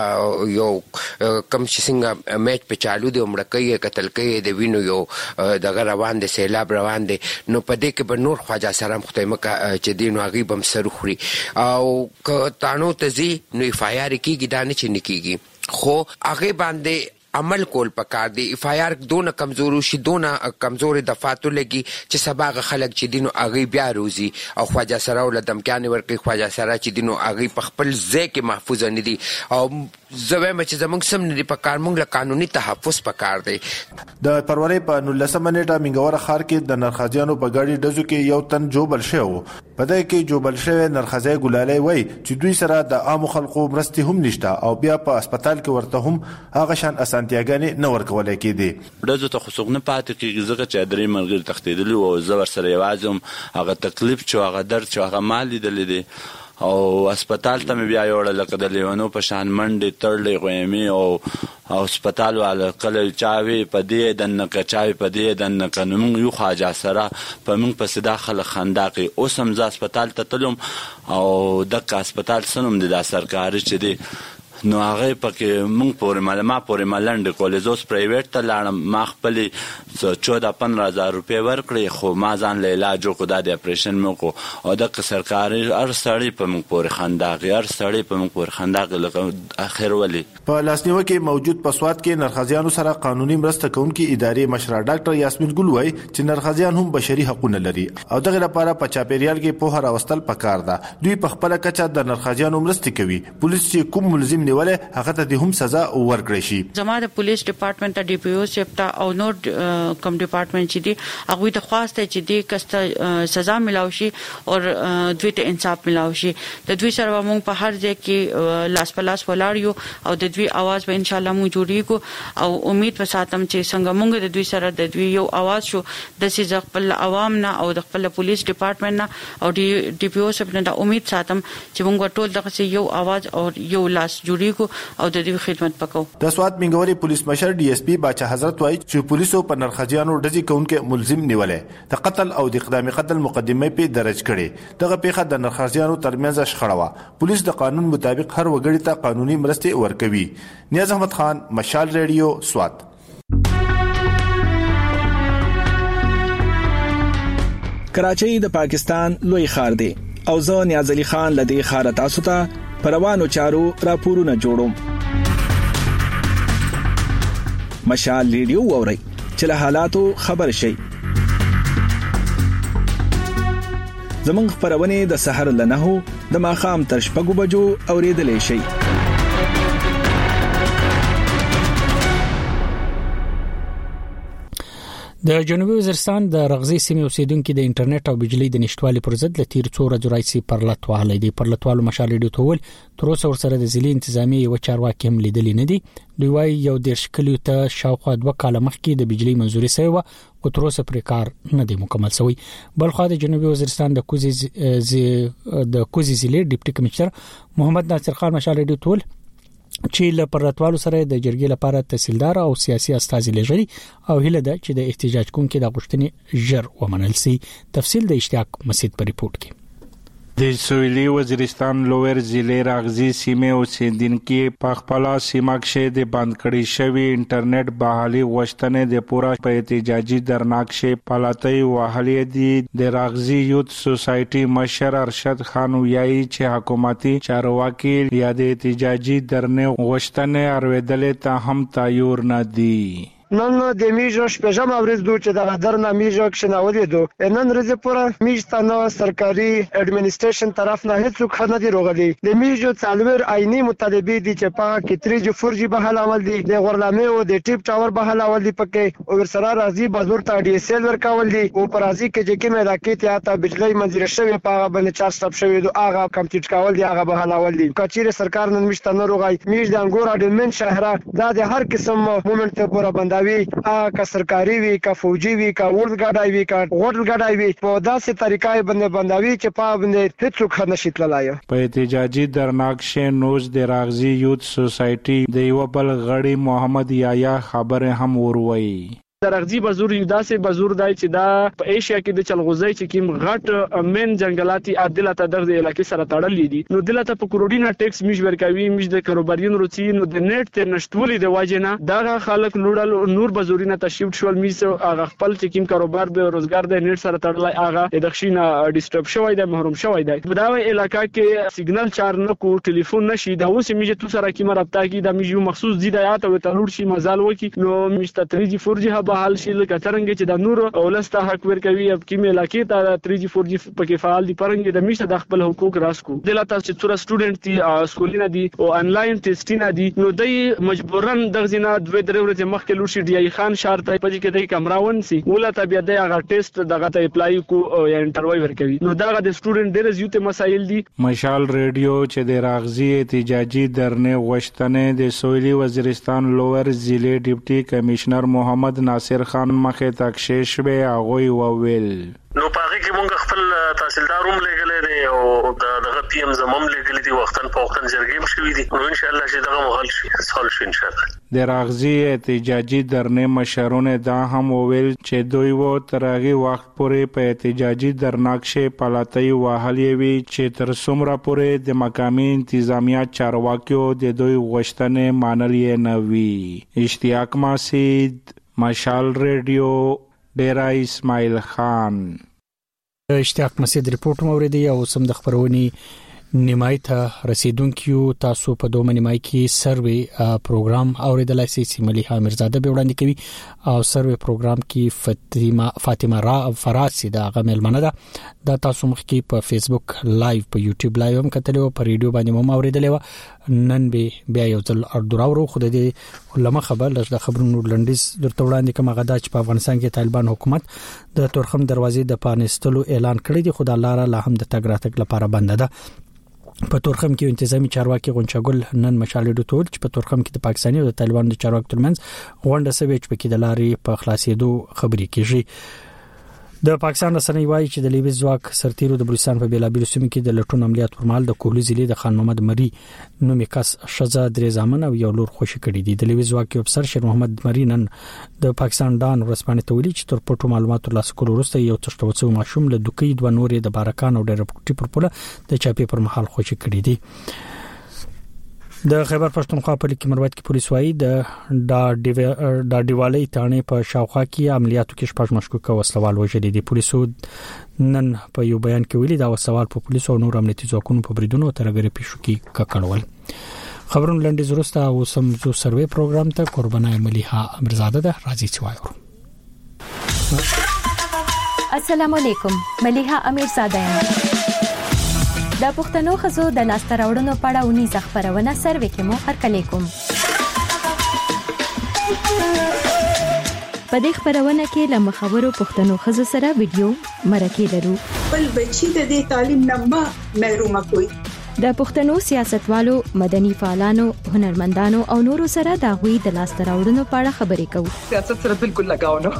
یو کم چې څنګه میچ په چالو دی عمر کوي قتل کوي د وینو یو دغه روان دي سیلاب روان دي نو په دې کې به نور خواجه سره خدای مکه چې دینو هغه بم سر خوري او ک تانو تزي نو فایار کیږي دانه چې نکیږي خو هغه باندې عمل کول پکار دی اف آی آر دونه کمزور شي دونه کمزور دفاتو لګي چې سبا خلک چې دینو اغي بیا روزي او خواجه سره ول دمکان ورکي خواجه سره چې دینو اغي په خپل ځای کې محفوظ نه دي او زویم چې زمونږ سم نه دي پکار مونږ له قانوني تحفظ پکار دی د پروري په نولسمه نیټه منګوره خار کې د نرخازیانو په ګاډي ډزو کې یو تن جوبل شو په دې کې جوبل شوی نرخازی ګلالي وای چې دوی سره د عام خلکو مرستي هم نشته او بیا په هسپتال کې ورته هم هغه شان اسانتیاګانې نه ورکول کېدي ډزو ته خصوصنه پاتې کېږي ځکه چې درې مرګ تختیدلی او زور سره یوازم هغه تکلیف چې هغه درد چې هغه مال لیدل دي او هسپتال ته بیا یوړل لکه د لیونو په شان منډې تړلې غوېمي او هسپتال والا کله چاوي په دې د نک چاوي په دې د نک نوم یو خاجه سره په موږ په صدا خل خنداقي اوس هم ځ هسپتال ته تلم او د هسپتال سنوم د سرکاري چې دی نو هغه پکې مونږ پورې معلومات پورې ملند کولېزوس پرایویټ ته لاړم ما خپل چودہ پندرہ هزار روپے ورکړې خو ما ځان له علاج کو د اپریشن مې کو او د سرکاري ار سړی په مونږ پورې خنداغي ار سړی په مونږ پورې خنداغي لکه اخر ولي په لاسنیو کې موجود پسوات کې نرخازیانو سره قانوني مرسته کوونکي ادارې مشره ډاکټر یاسمین ګل وای چې نرخازیان هم بشري حقوقونه لري او دغه لپاره په چاپیریال کې په هر اوستل پکار ده دوی په خپل کچه د نرخازیانو مرسته کوي پولیس چې کوم ملزم نیولې هغه ته هم سزا ورکړي شي. زموږ د پولیس ډپارټمنټ ته ډي پی او سپتا او نور کم ډپارټمنټ چې دي هغه ته خواسته چې دې کسته سزا ملاوي شي او دوی ته انصاف ملاوي شي. د دوی سره موږ په هر ځای کې لاس په لاس ولاړ یو او د دوی आवाज به ان شاء الله موږ جوړیږو او امید وساتم چې څنګه موږ د دوی سره د دوی یو आवाज شو د سي خپل عوام نه او د خپل پولیس ډپارټمنټ نه او ډي پی او سپنه امید ساتم چې موږ ټول دغه یو आवाज او یو لاس جوړیږو او د دوی خدمت وکړو. د سوات منګوري پولیس مشر ډي اس پی باچا حضرت وايي چې پولیسو په نرخجیانو ډزې کوونکې ملزم نیولې د قتل او د اقدام قتل مقدمه په درج کړي. دغه پیښه د نرخجیانو ترمنځ شخړه وا. پولیس د قانون مطابق هر وګړي ته قانوني مرستې ورکوي. نیاز احمد خان، مشال ریډیو، سوات. کراچۍ د پاکستان لوی ښار دی او زه نیاز علي خان لدی ښار تاسو ته پروانو چارو راپورونه جوړوم. مشال ریډیو ووري چې له حالاتو خبر شي. زمونږ خبرونه د سحر لنهو د ماخام تر شپږو بجو اوریدلې شي. د جنوبي وزیرستان د رغزي سیمې اوسیدونکو د انټرنیټ او بجلی د نشټوالي پر ضد لتیر څو ورځې راځي پر لټوالې دي پر لټوالو مشال ریډیو تول تر اوسه ورسره د ځلې انتظامی او چارواکي هم لیدلې نه دي. دوی وايي یو د شکلیو ته شاوخوا دوه کاله مخکې د بجلی منځوري شوی و او تر اوسه پر کار نه دی مکمل شوی. بلخو د جنوبي وزیرستان د کوزي د کوزي ضلع ډیپټي کمشنر محمد ناصر خان مشال ریډیو تول چې له پرتوالو سره د جرګې لپاره تحصیلدار او سیاسي استازي لږري او هله ده چې د احتجاج کوونکو د غوښتنې ژر ومنل سي. تفصیل د اشتیاق مسید په ریپورت کې. د سویلي وزیرستان لویر ضلع راغزي سیمه اوسیدونکو په خپل سیمه کې د بند کړي شوی انټرنیټ بحالي غوښتنې د پورا په احتجاجي درناک شي پالاتي وحالي دي. د راغزي یوت سوسايټي مشر ارشد خان ویایي چې حکومتي چارواکي یا د احتجاجي درنې غوښتنې ارویدلې ته هم تیار نه دي. نن د میجو شپږم ورځ دوی چې د درنه میجو کښناولې دو نن ورځ پورې میجستانه سرکاري اډمنستریشن طرف نه هیڅ خبر نه روغلي. د میجو څلور عیني مطالبه دي چې په کې تریجو فورجی بحال عمل دي د غورلامه او د ټیپ ټاور بحال عمل دي پکې او سره راځي بازور ته ډي اس ال ورکول دي او پر راځي کې چې کومه علاقې ته اته بجلی منځره شوی په هغه باندې چار سټاپ شوی دو هغه کمپلیټ کول دي هغه بحال عمل دي. کچېره سرکار نن میشتانه روغای میج د انګور اډمن شهره دا د هر قسم مومنت ته پورا بند آ کا سرکاري وی کا فوجي وی کا ورد غډای وی کا هوټل غډای وی په داسې طریقې باندې بندوي چې په باندې هیڅ څوک نشي تللای. په احتجاجي درناک شه نوز د راغزي یوت سوسايټي د یو بل غړي محمد یایا خبره هم وروي. درغزي بازور داسې بازور دای چې دا په ایشیا کې د چلغوزي چې کیم غټ من جنگلاتي عدالت ته د علاقې سره تړلې دي نو دلته په کروڑینا ټیکس میش ورکوي میش د کاروباریون روچي نو د نیټ ته نشټولې د واجنه دا خلک لوړل نور بازورینه تشیفت شول میش هغه خپل چې کیم کاروبار به روزګار د نیټ سره تړلای هغه د خښینه ډیسټرب شوی د محروم شوی دی. په دا علاقې کې سیګنال چار نه کو ټلیفون نشي دا اوس میش تو سره کیم رابطه کی د میش مخصوص دي د آتا و تلور شي مزال وکي نو میش ته تریجی فورجی بحال شي لکه څنګه چې د نور اولسته حق ورکوي اب کیمه علاقې ته تری جی فور جی پکې فعال دي پرنګ د میشه د خپل حقوق راسکو دلته چې څوره سټوډنټ دي سکولینه دي او انلاین ټیسټینه دي نو دای مجبورن دغزینه دوه درې ورځې مخکې لوشي ډی ای خان شهر ته پدې کې د کمراون سي ولته بیا د هغه ټیسټ دغه ته اپلای کو یا انټرویو ورکوي نو دغه د سټوډنټ ډېر زیاته مسایل دي. مشال ریډیو چې د راغزي احتجاجي درنې غوښتنې د سویلي وزیرستان لویر ضلع ډیپټي کمشنر محمد ناصر خان مخه تکشیش به هغه وویل. نو پاره کې مونږ خپل تحصیلدار هم لګلې دي او دغه پی ام زموم لګلې دي وختن په وختن جرګې شوې دي نو ان شاء الله چې دغه مغل شي سال شي ان شاء الله. د راغزي احتجاجي درنې مشرونه دا هم وویل چې دوی وو ترغي وخت پورې په احتجاجي درناک شي پالاتي وهلې وی چې تر څومره پورې د مقامي انتظامیه چارواکیو د دوی غوښتنې مانلې نه وی. اشتیاق مسید، مشال ریډیو، ډیرا اسماعیل خان. اشتیاق مسید ریپورت موریدي او سم د خبرونی نیمای ته رسیدونکو تاسو په دوه نیمای کې سروي پروګرام اوریدلای شئ چې مليحه امیرزاده به وړاندې کوي او سروي پروګرام کې فاطمه فاطمه را فراسی دا غمل منه ده دا تاسو مخ کې په فیسبوک لایو په یوټیوب لایو هم کتلو په ریډیو باندې هم اوریدلې نن به بیا یو ځل اردراورو خو د علماء خبر د خبرونو لنډیز درته وړاندې کوم غدا چې په افغانستان کې طالبان حکومت د تورخم دروازې د پانستلو اعلان کړی دی خو د لاره لا هم د تګ راتګ لپاره بند ده په تورخم کې انتظامی چارواکي غونچګل نن مشالډو ټول چې په تورخم کې د پاکستاني او د طالبانو د چارواکو ترمنځ غونډه سوي چې په کې د لارې په خلاصېدو خبرې کیږي د پاکستان رسنۍ وایي چې د لیبي ځواک سرتیرو د بلوچستان په بیلابیلو سیمو کې د لټون عملیات پر مهال د کوهلي ضلع د خان محمد مري نومي کس شزا درې ځامن او یو لور خوشي کړی دي د لیبي ځواک افسر شیر محمد مري نن د پاکستان ډان ورسپانې تولي چې تر پټو معلوماتو لاس کول وروسته یو تشتوڅو ماشوم له دوکې دوه نورې د بارکان او ډېرپټي پر پوله د چاپی پر مهال خوشي کړی دي د خیبر پښتونخوا په لیک مروت کې پولیس وايي د دا دیوالي تانه په شاوخوا کې عملیاتو کې شپږ مشکوک وسلوال وژلي دي پولیسو نن په یو بیان کې ویلي دا وسوال په پولیسو او نور امنیتي ځواکونو په بریدونو ترګری پیښو کې ککړول خبرونه لنډیز وروسته او سمجو سروي پروګرام ته قربانای مليحه امیرزاده ده راځي چې وایو السلام علیکم مليحه امیرزاده د پښتنو خزو د لاسته راوړنو په اړه ونی ځخپرونه سروي کې مو هرکلی کوم په دې خبرونه کې له مخاورو پښتنو خزو سره ویډیو مرکه لرو بل بچی د دې تعلیم نه محروم کوي د پښتنو سیاستوالو مدني فعالانو هنرمندانو او نورو سره د غوي د لاسته راوړنو په اړه خبرې کوو سیاست سره بالکل لگاو نه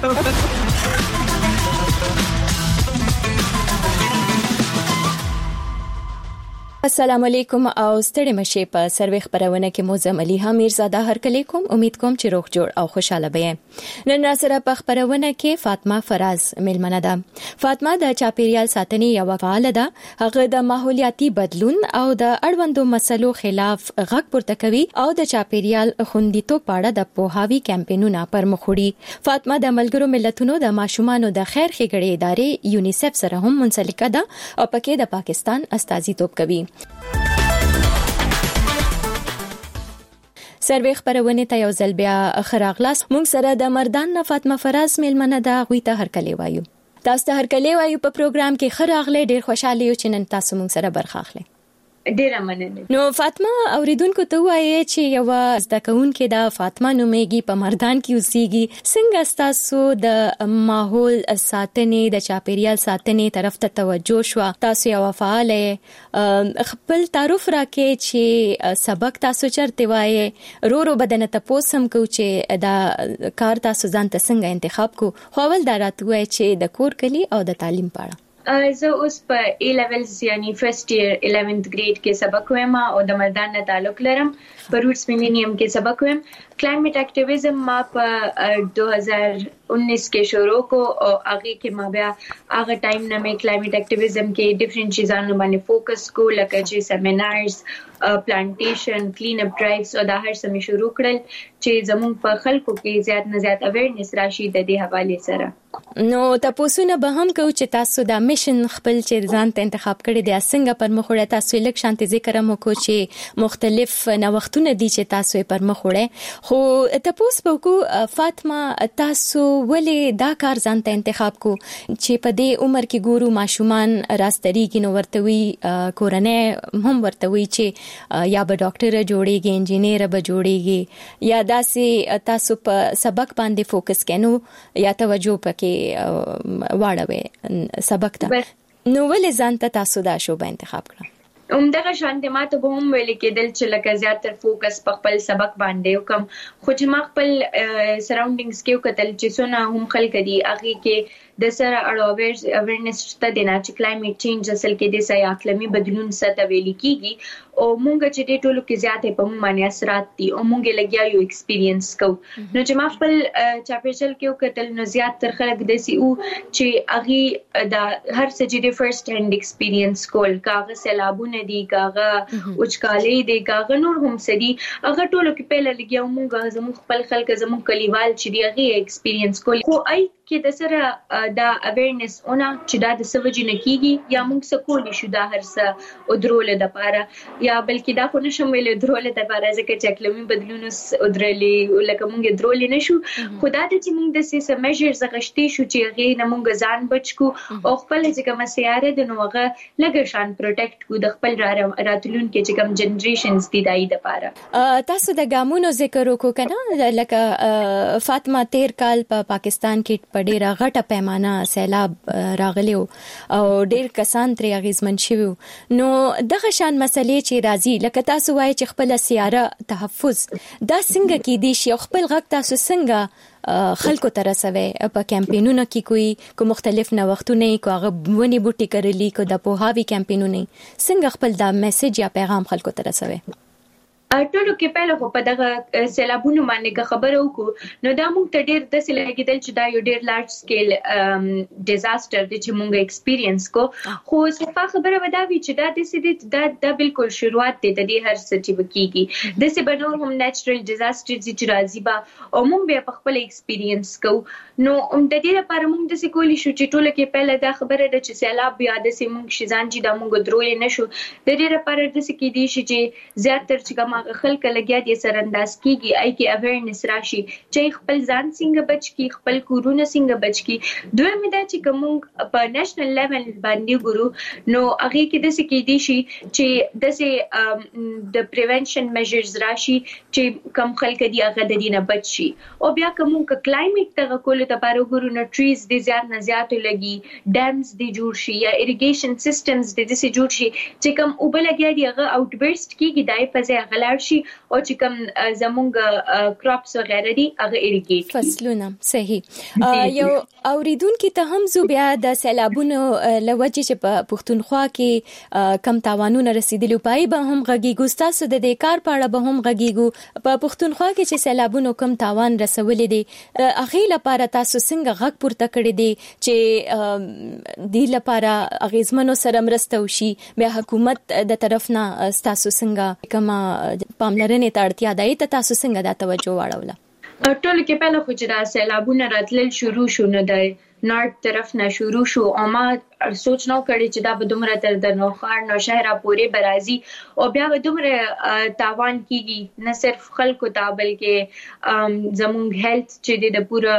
السلام علیکم او ستړي مشه په سروي خبرونه کې موزه مليحه امیرزاده هرکلی کوم امید کوم چې روغ جوړ او خوشاله به نن را سره په خبرونه کې فاطمه فراز ملمنه ده فاطمه د چاپیریال ساتنې یو فعال ده هغه د ماحولیاتي بدلون او د اړوندو مسلو خلاف غږ پورته کوي او د چاپیریال خوندیتوب په اړه د پوهاوی کمپاینونه پرمخ وړي فاطمه د ملګرو ملتونو د ماشومانو د خیر ښېګړې ادارې یونیسف سره هم منسلکه ده او پکې د پاکستان استازیتوب کوي سروي خبرونه ته یو ځل بیا خراغلاس مونږ سره د مردان نه فاطمه فراز ملمنه ده غوي ته هرکلی وایو تاسو ته هرکلی وایو په پروګرام کې خراغله ډیر خوشاله یو چې نن تاسو مونږ سره برخه اخلئ ډیره مننه نو فاطمه اوریدونکو ته وایي چې یو زده کوونکې د فاطمه نومېږي په مردان کې اوسېږي څنګه تاسو د ماحول ساتنې د چاپیریال ساتنې طرف ته توجه شو تاسو یو فعاله خپل تعارف راکې چې سبق تاسو چرته وایي رو رو بدن ته پوسم کو چې دا کار تاسو ځان ته څنګه انتخاب کو خپل درات وایي چې د کور کلی او د تعلیم په اړه زه اوس په ای لیولز یعنی فرست ایئر الیونث ګریډ کې سبق وایم او د مردان نه تعلق لرم په روټس ملینیم کې سبق وایم کلایمټ اکټیویزم ما په دو هزار انیس کې شروع کو او هغه کې ما بیا هغه ټایم نه مې کلایمټ اکټیویزم کې ډیفرنٹ چیزانو باندې فوکس کو لکه چې سیمینارز پلانټیشن کلین اپ ډرایوز او دا هر څه مې شروع کړل چې زموږ په خلکو کې زیات نه زیات اویرنس راشي د دې حواله سره نو تاسو نه به هم کو چې تاسو دا میشن خپل چې ځان ته انتخاب کړی دی څنګه پر مخ وړه تاسو لک شانتي ذکر مو کو چې مختلف نوښتونه دي چې تاسو پر مخ وړه خو تاسو په کو فاطمه تاسو ولې دا کار ځان ته انتخاب کو چې په دې عمر کې ګورو ماشومان راستري کې نو ورتوي کورنۍ هم ورتوي چې یا به ډاکټر جوړيږي انجینیر به جوړيږي یا داسې تاسو په سبق باندې فوکس کینو یا توجه پکې واړوي سبق ته نو ولې ځان ته تاسو دا شوبه انتخاب کړه همدغه شانته ما ته به هم ویل کېدل چې لکه زیاتره فوکس په خپل سبق باندې وکم خو چې ما خپل سراوندینګز کې وکتل چې څونه هم خلک دي هغه کې د سره اړه اویرنس شته د نه چې کلایمټ چینج اصل کې د سیا اقلیمي بدلون څخه ویل کیږي او مونږ چې د ټولو کې زیاتې په مونږ باندې اثرات دي او مونږ لګیا یو ایکسپیرینس کو نو چې ما خپل چاپیریال کې وکتل نو زیات تر خلک د سی او چې هغه د هر څه چې د فرست هاند ایکسپیرینس کول کاغه سیلابونه دي کاغه اوچکالې دي کاغه نور هم سدي هغه ټولو کې په لګیا مونږ زموږ خپل خلک زموږ کلیوال چې دی هغه ایکسپیرینس کول خو اي کې د سره دا اویرنس اونہ چې دا د سوجي نه کیږي یا موږ سکول شو دا هر څه او درول د پاره یا بلکې دا خو نشم ویل درول د پاره ځکه چې اقلیمي بدلونونه او درلې لکه موږ درول نه شو خدا دې چې موږ د سیسه میجرز غشتي شو چې هغه نه موږ ځان بچو او خپل چې کوم سیاره د نوغه لګ شان پروټیکټ کو د خپل راتلون کې چې کوم جنریشنز دي دای د پاره. تاسو د ګامونو ذکر وکړو کنه لکه فاطمه تیر کال په پا پاکستان کې په ډیره غټه پیمانه سیلاب راغلی او ډیر کسان ترې اغیزمن شوي نو دغه شان مسلې چې راځي لکه تاسو وایي چې خپل سیاره تحفظ دا څنګه کې دي شي خپل غږ تاسو څنګه خلکو ته رسوي په کمپاینونو کې کوئی کو مختلف نوښتونه کو هغه ونی بوټي کړلی کو د پوهاوی کمپاینونه څنګه خپل دا میسج یا پیغام خلکو ته رسوي؟ ټولو کې پهله خو په دغه سیلابونو باندې خبره وکړو نو دا موږ ته ډېر د سیلګیدل چې دا یو ډېر لارج سکیل ډیزاستر دی چې موږ ایکسپیرینس کو خو صفه خبره ودا وی چې دا د سې دا د بالکل شروعات دی د دې هر څه چې وکیږي د سې بنور هم نېچرل ډیزاستر چې راځي با او موږ به په خپل ایکسپیرینس کو نو هم د دې لپاره موږ د سې کولی شو چې ټولو کې پهله دا خبره ده چې سیلاب بیا د سې موږ شیزان چې دا موږ درول نه شو د دې لپاره د سې کې دي چې زیاتره چې کوم خلک لګیا دي سرنداز کیږي آی کې اویرنس راشي چې خپل ځان څنګه بچ کی خپل کورونه څنګه بچ کی دوی مې دا چې کوم په نېشنل لیول باندې ګورو نو هغه کې د څه کې دي شي چې د څه د پریونشن میجرز راشي چې کم خلک دي هغه د دینه بچ شي او بیا کوم کلایمیټ ته کول ته پاره ګورو نو ټریز دي زیات نه زیات لګي ډیمز دي جوړ شي یا اریګیشن سیستمز دي د څه جوړ شي چې کوم او بل لګیا دي هغه اوټ برست کیږي دای په ځای غلار شي او چې کوم زمونږ کراپس وغیرہ دي هغه اریګیټ فصلونه صحیح یو اوریدونکو ته هم زو بیا د سیلابونو لوجه چې په پښتونخوا کې کم تاوانونه رسیدلی پای به هم غږیږو تاسو د دې کار په اړه به هم غږیږو په پښتونخوا کې چې سیلابونو کم تاوان رسولې دي اخی لپاره تاسو څنګه غږ پورته کړی دي چې د لپاره اغیزمنو سره مرسته وشي بیا حکومت د طرف نه تاسو څنګه کما پاملرنې ته اړتیا ده ته تاسو څنګه دا توجه واړوله؟ ټول کې پهله خو چې دا سیلابونه راتلل شروع شو نه دی نارت طرف نه شروع شو او ما سوچ نو کړی چې دا به دومره تر د نوخار نو شهر پورې برازي او بیا به دومره تاوان کیږي نه صرف خلکو ته بلکې زموږ هیلث چې د پورا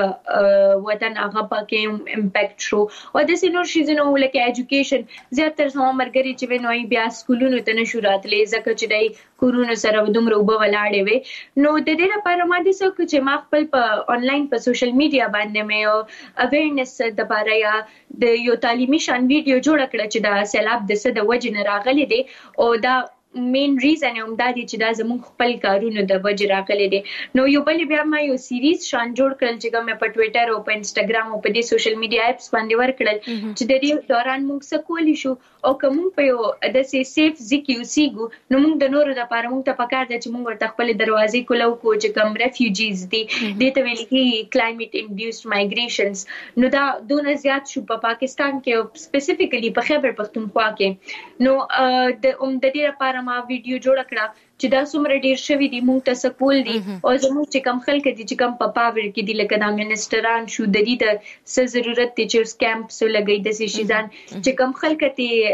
وطن هغه پکې امپیکټ شو او د سينور شيزونو لکه اډوকেশন زیاتره سم مرګري چې نوې بیا سکولونو ته نشو راتلې ځکه چې دای کورونو سره دومره وب ولاړې وي نو د دې لپاره ما د څه چې ما خپل په انلاین په سوشل میډیا باندې مې اویرنس د باره یا د یو تعلیمي شان ویډیو جوړ کړ چې دا سیلاب د څه د وجې نه راغلي دي او دا مین ریزن هم دا دی چې دا زموږ خپل کارونه د وجې راغلي دي نو یو بل بیا ما یو سیریز شان جوړ کړل چې کوم په ټوئیټر او په انستګرام او په دې سوشل میډیا اپس باندې ورکړل چې د دې دوران موږ څه کولی شو او کوم په یو د سیف ځکه وسیګو نو موږ د نورو لپاره موږ ته پکار دي چې موږ ورته خپل دروازې کولو کو چې کوم ریفیوجیز دي د ته ویل کی کلایمټ انډیوسډ مایګریشنز نو دا دونه زیات شو په پاکستان کې سپیسیفیکلی په خیبر پختونخوا کې نو د اوم د دې لپاره ما ویډیو جوړ کړه چې دا څومره ډیر شوی دی موږ ته سکول دي او زموږ چې کم خلک دي چې کم په پاور کې دي لکه د منسټران شو د دې د څه ضرورت دي چې اوس کیمپ سو لګي د سې شیزان چې کم خلک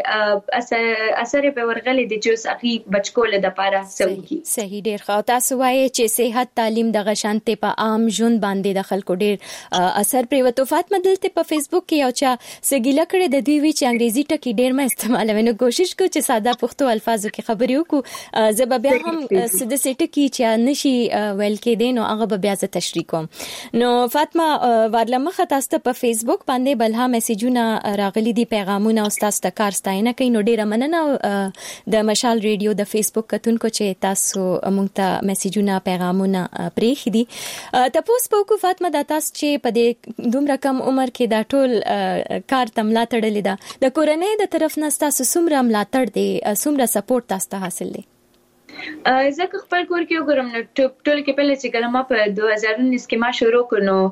ته اثر اثر به ورغلي دي چې اوس اخی بچکول د پاره سوي صحیح ډیر ښه تاسو وایي چې صحت تعلیم د غشانته په عام ژوند باندې د خلکو ډیر اثر پرې وته فاطمه دلته په فیسبوک کې یو چا سګیله کړې د دوی وی چې انګریزي ټکی ډیر ما استعمالوي نو کوشش کو چې ساده پښتو الفاظو کې خبرې وکړو زب بیا هم سده سټ کی چې نشي ویل کې دین او هغه بیا ز تشریح کوم نو فاطمه ورلمخه تاسو په فیسبوک باندې بلها میسجونه راغلي دي پیغامونه او تاسو ته کار ستاینه کوي نو ډیره مننه د مشال ریډیو د فیسبوک کتونکو چې تاسو مونږ ته میسجونه پیغامونه پرېخ دي تاسو په کو فاطمه د تاسو چې په دې دومره کم عمر کې دا ټول کار تملا تړلې ده د کورنۍ د طرف نه تاسو څومره ملاتړ دي څومره سپورټ تاسو ته حاصل دي؟ زه خپل کور کې وګورم نو ټول کې په لږه کلمه په دوه هزار نولس کې ما شروع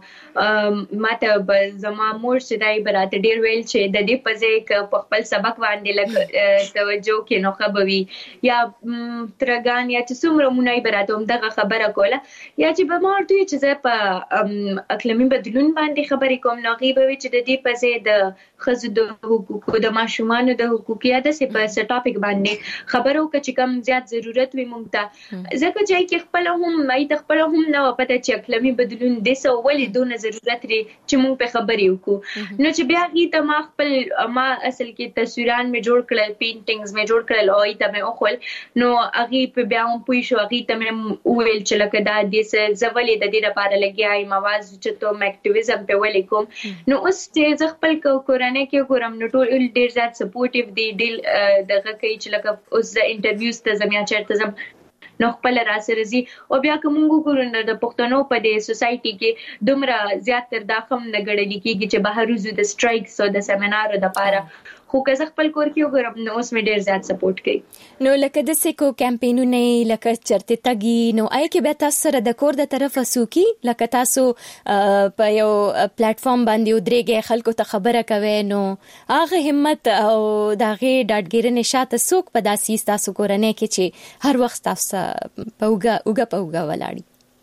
کړو ماته زما مور چې دای براته ډیر ویل چې د دې په ځای کې په خپل سبق باندې لګ توجه کې نو خبوي یا ترګان یا چې څومره مونږ براته هم دغه خبره کوله یا چې به ما ورته چې زه په اقلیمي بدلون باندې خبرې کوم نو غیبه چې د دې په ځای د خزو د حقوقو د ماشومان د حقوقیات څخه په ټاپک باندې خبرو کې کم زیات ضرورت وي مونږ ته ځکه چې کې خپل هم مې د خپل هم نو پته چې اقلیمي بدلون د څه ولې دونه ضرورت لري چې مونږ په خبرې وکړو نو چې بیا غي ته ما خپل ما اصل کې تصویران مې جوړ کړل پینټینګز مې جوړ کړل او ایته مې اوخل نو هغه په بیا هم پوي شو هغه ته مې ویل چې لکه دا د څه زولې د دې لپاره لګیای مواز چې ته اکټیویزم په ولې کوم نو اوس چې خپل کورانه کې ګورم نو ټول ډیر زیات سپورټیو دی ډیل دغه کوي چې لکه اوس د انټرویوز ته زمیا چیرته نو خپل راسره زی او بیا کوم ګورو د پښتنو په دې سوسايټي کې دومره زیات تر داخم نه غړل کیږي چې بهر وزو د سټرایکس او د سیمینارو د لپاره خو که زه خپل کور کې وګورم نو اوس مې ډیر زیات سپورټ کوي نو لکه د سکو کمپاینونه لکه چرته تګي نو آی کې به تاسو سره د کور د طرفه سوکي لکه تاسو په یو پلیټ فارم باندې ودرېږئ خلکو ته خبره کوي نو هغه همت او دغه ډاډګیرنه شاته سوک په داسې تاسو کورنۍ کې چې هر وخت تاسو پوګه اوګه پوګه ولاړی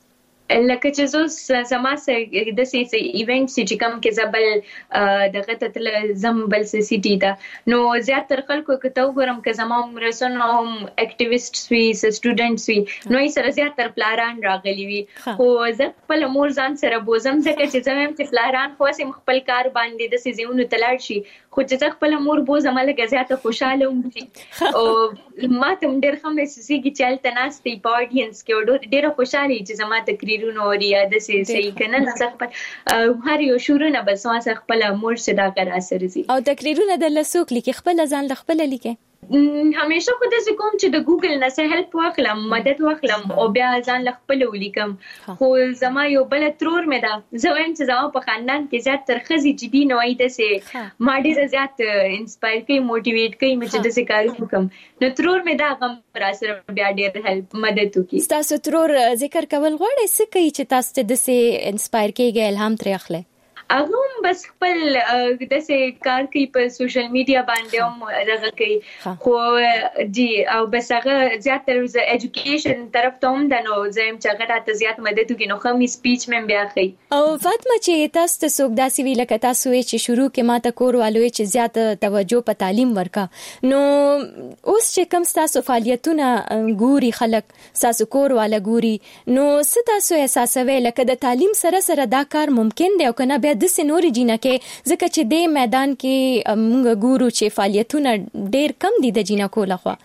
لکه چې زه سما سره د سې ایونت چې کوم کې زبل دغه ته زم بل سټی دا نو زیات تر خلکو کته وګورم چې زما مرسن هم اکټیویسټ وی سټوډنټس وی نو یې سره زیات تر پلاران راغلی وی خو زه خپل مور ځان سره بوزم ځکه چې زم هم چې پلاران خو سم خپل کار باندې د سې زیونو تلاړ شي خو چې زه خپل مور بوزم لکه زیات خوشاله وم او ما ته ډېر خمه سې کې چلته ناشتي په اډینس کې ډېر خوشاله چې زما تقریرونه اوري د سې سې کنه نه خپل هر یو شورونه بس ما خپل مور صدا کرا سرزي او تقریرونه د لسوک لیکي خپل ځان خپل لیکي همیشه خو د کوم چې د ګوګل نه سه هیلپ واخلم مدد واخلم او بیا ځان خپل ولیکم خو زما یو بل ترور مې دا زویم چې زما په خاندان کې زیات تر خزي چې دی نو ایته سه ما ډیر زیات انسپایر کوي موټیویټ کوي مې چې د څه کار وکم نو ترور مې دا غم را سره بیا ډیر هیلپ مدد وکي تاسو ترور ذکر کول غواړئ څه کوي چې تاسو ته د څه انسپایر کیږي الهام ترې اخلي هغه بس خپل د څه کار کوي په سوشل میډیا باندې هم راغ کوي خو جی او بس هغه زیات تر ایجوکیشن طرف ته هم د نو زم چې هغه ته زیات مدد کوي نو خمي سپیچ مې بیا کوي او فاطمه چې تاسو ته څوک داسې وی لکه تاسو چې شروع کې ماته کور والو چې زیات توجه په تعلیم ورکا نو اوس چې کوم تاسو فعالیتونه ګوري خلک تاسو کور والا ګوري نو څه تاسو احساسوي لکه د تعلیم سره سره دا کار ممکن دی او کنه بیا د سينوري جینا کې ځکه چې د میدان کې موږ ګورو چې فعالیتونه ډېر کم دي د جینا کوله خو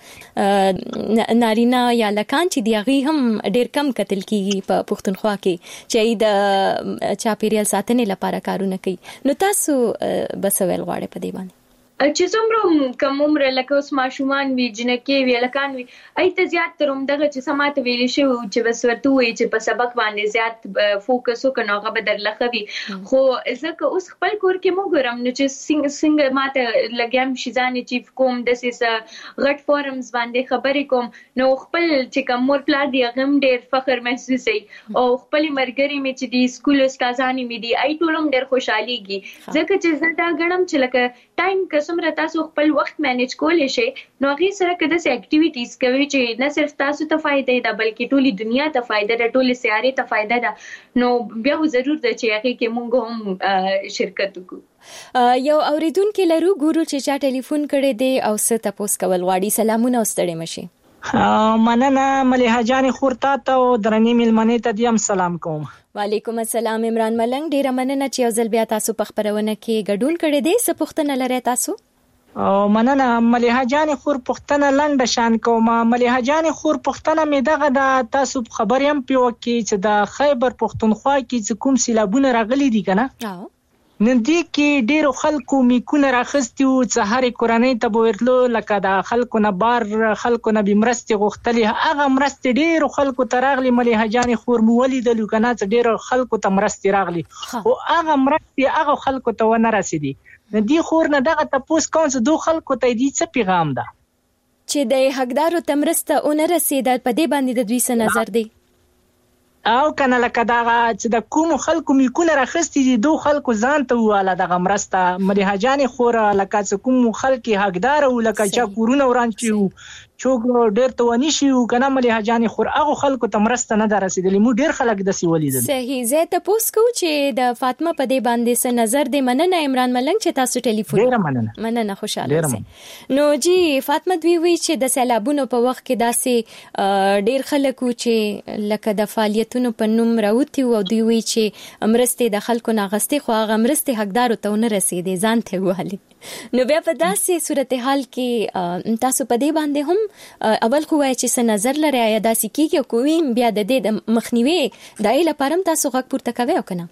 نارینا یا لکان چې دی غي هم ډېر کم قتل کیږي په پښتونخوا کې چې د چاپیریال ساتنې لپاره کارونه کوي نو تاسو بس ویل غواړئ په دې باندې چې څومره کوم عمر لکه اوس ماشومان وی جنکه وی لکان وی ایته زیات تروم دغه چې سمات ویل شي چې بس ورته وي چې په سبق باندې زیات فوکس وکړو هغه بدر لخوي خو ځکه اوس خپل کور کې مو ګرم نو چې څنګه څنګه ماته لګم شي ځان چې کوم د سیسه غټ فورمز باندې خبرې کوم نو خپل چې کوم مور پلا دی غم ډیر فخر محسوسي او خپل مرګري می چې دی سکول استادانی می دی ای ټولم ډیر خوشحاليږي ځکه چې زه دا غنم چې لکه ټایم څومره تاسو خپل وخت مینیج کولای شئ نو هغه سره کده سه اکټیویټیز کوي چې نه صرف تاسو ته فائدې ده بلکې ټولي دنیا ته فائدې ده ټولي سیارې ته فائدې ده نو بیا ضرور ده چې هغه کې مونږ هم شرکت وکړو یو اوریدونکو لرو ګورو چې چا ټلیفون کړي دی او ست تاسو کول غواړي سلامونه واستړي مشي مننه مليحه جان خورتا ته او درنې ملمنې ته دیم سلام کوم وعلیکم السلام عمران ملنګ ډیره مننه چې یو ځل بیا تاسو په خبرونه کې ګډون کړی دی څه پوښتنه لرئ تاسو او مننه مليحه جان خور پوښتنه لنډه شان کوم مليحه جان خور پوښتنه مې دغه د تاسو خبر يم پیو کې چې د خیبر پښتونخوا کې کوم سیلابونه راغلي دي کنه نن دې کې ډېر خلکو میکونه راخستي او سهاري کورنۍ ته ورتلو لکه د خلکو نه بار خلکو نه بمرستي غوښتلې هغه مرستي ډېر خلکو تراغلي مليحه جان خور مولي د لوکنه ډېر خلکو ته مرستي راغلي او هغه مرستي هغه خلکو ته ونه رسیدي دې خور نه دغه تاسو کوم څه دوه خلکو ته دې څه پیغام ده چې د حقدارو تمرسته اون رسیدل په دې باندې د دوی څه نظر دی؟ او کنه لکه دا چې د کوم خلکو میکونه راخستي دي دوه خلکو ځان ته واله د غمرسته مليحجان خور لکه چې کوم خلک حقدار او لکه چې کورونه وران چیو چوک ډېر ته ونی شي او کنه مليحجان خور هغه خلکو ته مرسته نه درسیدلې مو ډېر خلک د سی ولیدل. صحیح زه ته پوس کو چې د فاطمه په دې باندې څه نظر دی. مننه عمران ملنګ چې تاسو ټلیفون ډېر مننه مننه خوشاله سي. نو جی فاطمه دوی وی چې د سیلابونو په وخت کې داسې ډېر خلک چې لکه د فعالیتونو په نوم راوتی او دوی وی چې امرسته د خلکو ناغسته خو هغه امرسته حقدارو ته نه رسیدي ځان ته والی. نو بیا په داسې صورتحال کې تاسو په دې باندې هم اول خو وای چې څه نظر لري یا داسې کیږي او کوم بیا د دې مخنیوي دای لپاره تاسو غږ پورته کوي او کنه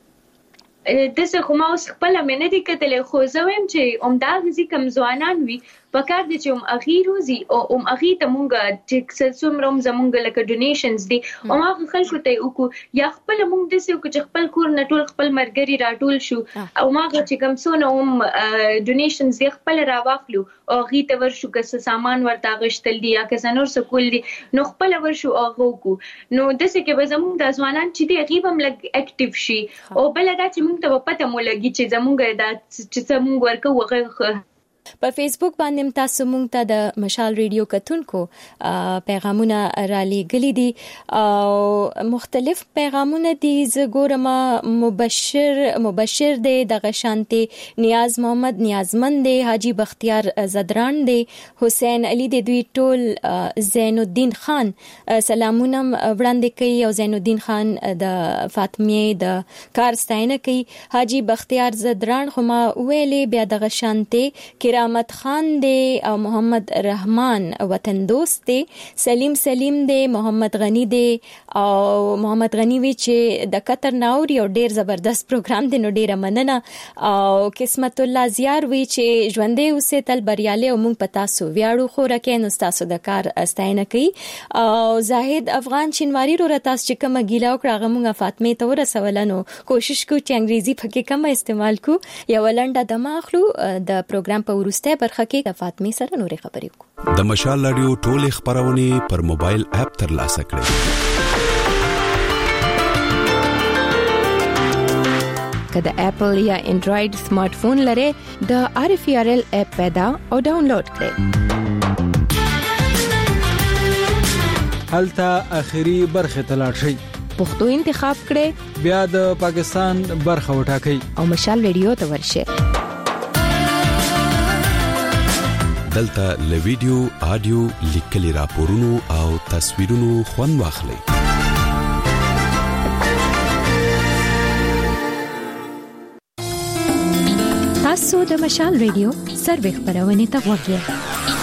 دسه خو ما اوس خپل مې نه دي کتلې خو زه وایم چې عمده غزي کم ځوانان وي پکار دي چې ام اخیر وزي او ام اخی ته مونږه چې څومره زمونږ لکه ډونیشنز دي او ما خلکو ته وکړو یا خپل مونږ د سې چې خپل کور نه ټول خپل مرګري راټول شو او ما چې کوم څونه ام ډونیشنز دي خپل راواخلو او غي ته ورشو که سامان ورته غشتل دي یا که نور څه کول دي نو خپل ورشو او غوکو نو د سې کې به زمونږ د ځوانان چې دي غیبم لګ اکټیو شي او بل دا چې مونږ ته پته مو لګي چې زمونږ د چې زمونږ ورکو وغه. په فیسبوک باندې تاسو مونږ ته د مشال ریډیو کتونکو پیغامونه را لېږلي دي او مختلف پیغامونه دي. زه ګورم مبشر مبشر دی د غشانتي نیاز محمد نیازمند دی حاجی بختیار زدران دی حسین علي دی دوی ټول زین الدین خان سلامونه وړاندې کوي او زین الدین خان د فاطمه د کار ستاینه کوي. حاجی بختیار زدران خو ما ویلې بیا د غشانتي رحمت خان دی او محمد رحمان وطن دوست دی. سلیم سلیم دی محمد غنی دی او محمد غنی وی چې د قطر ناوري او ډیر زبردست پروګرام دی نو ډیره مننه او قسمت الله زیار وی چې ژوندې اوسه تل بریاله او مونږ پتا سو ویاړو خو راکې نو تاسو د کار استاینه کوي او زاهد افغان چنواری رو تاسو چې کوم ګیلا او کړه مونږه فاطمه ته ورسولنو کوشش کو چې انګریزي پکې کم استعمال کو یا ولنډه دماغلو د پروګرام په ورسته برخه کې د فاطمه سره نورې خبرې وکړو. د مشال رادیو ټولې خبرونه پر موبایل اپ ترلاسه کړئ. که د اپل یا انډراید سمارټ فون لرئ د آر اف ای آر ال اپ پیدا او ډاونلوډ کړئ. هلته اخیری برخه تلاړ شئ پښتو انتخاب کړئ بیا د پاکستان برخه وټاکئ او مشال ریډیو ته ورشئ. دلته له ویډیو آډیو لیکلي راپورونو او تصویرونو خوند واخلئ. تاسو د مشال ریډیو سروې خبرونه ته وګورئ.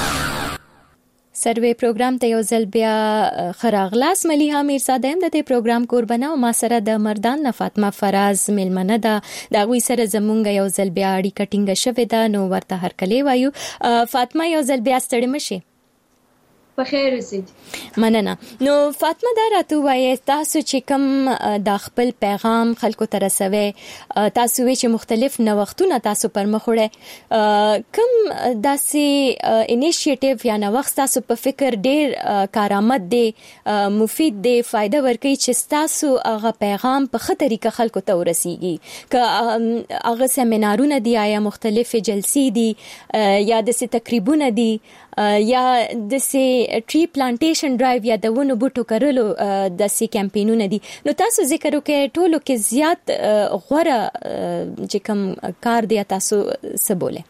سروې پروګرام ته یو ځل بیا خراغلاس مليحه میرزاده هم د دې پروګرام قربانه او ما سره د مردان نه فاطمه فراز ملمنه ده دا غوي سره زمونږ یو ځل بیا اړیکه ټینګه شوې ده نو ورته هر کله وایو. فاطمه یو ځل بیا ستړي مشي په خیر اوسئ. مننه. نو فاطمه دا راته وایي تاسو چې کوم د خپل پیغام خلکو ته رسوي تاسو وی چې مختلف نوښتونه تاسو پر مخ وړي کوم داسې انیشیټیو یا نوښت تاسو په فکر ډیر کارآمد دی مفید دی فائدہ ورکوي چې تاسو هغه پیغام په ښه طریقه خلکو ته ورسیږي که هغه سیمینارونه دي یا مختلف جلسې دي یا د تقریبونه دي یا د سي ټری پلانټیشن ډرایو یا د ونو بوټو کرلو د سي کمپاینونه دي نو تاسو ذکر وکړئ ټولو کې زیات غوړه چې کوم کار دی تاسو څه بوله.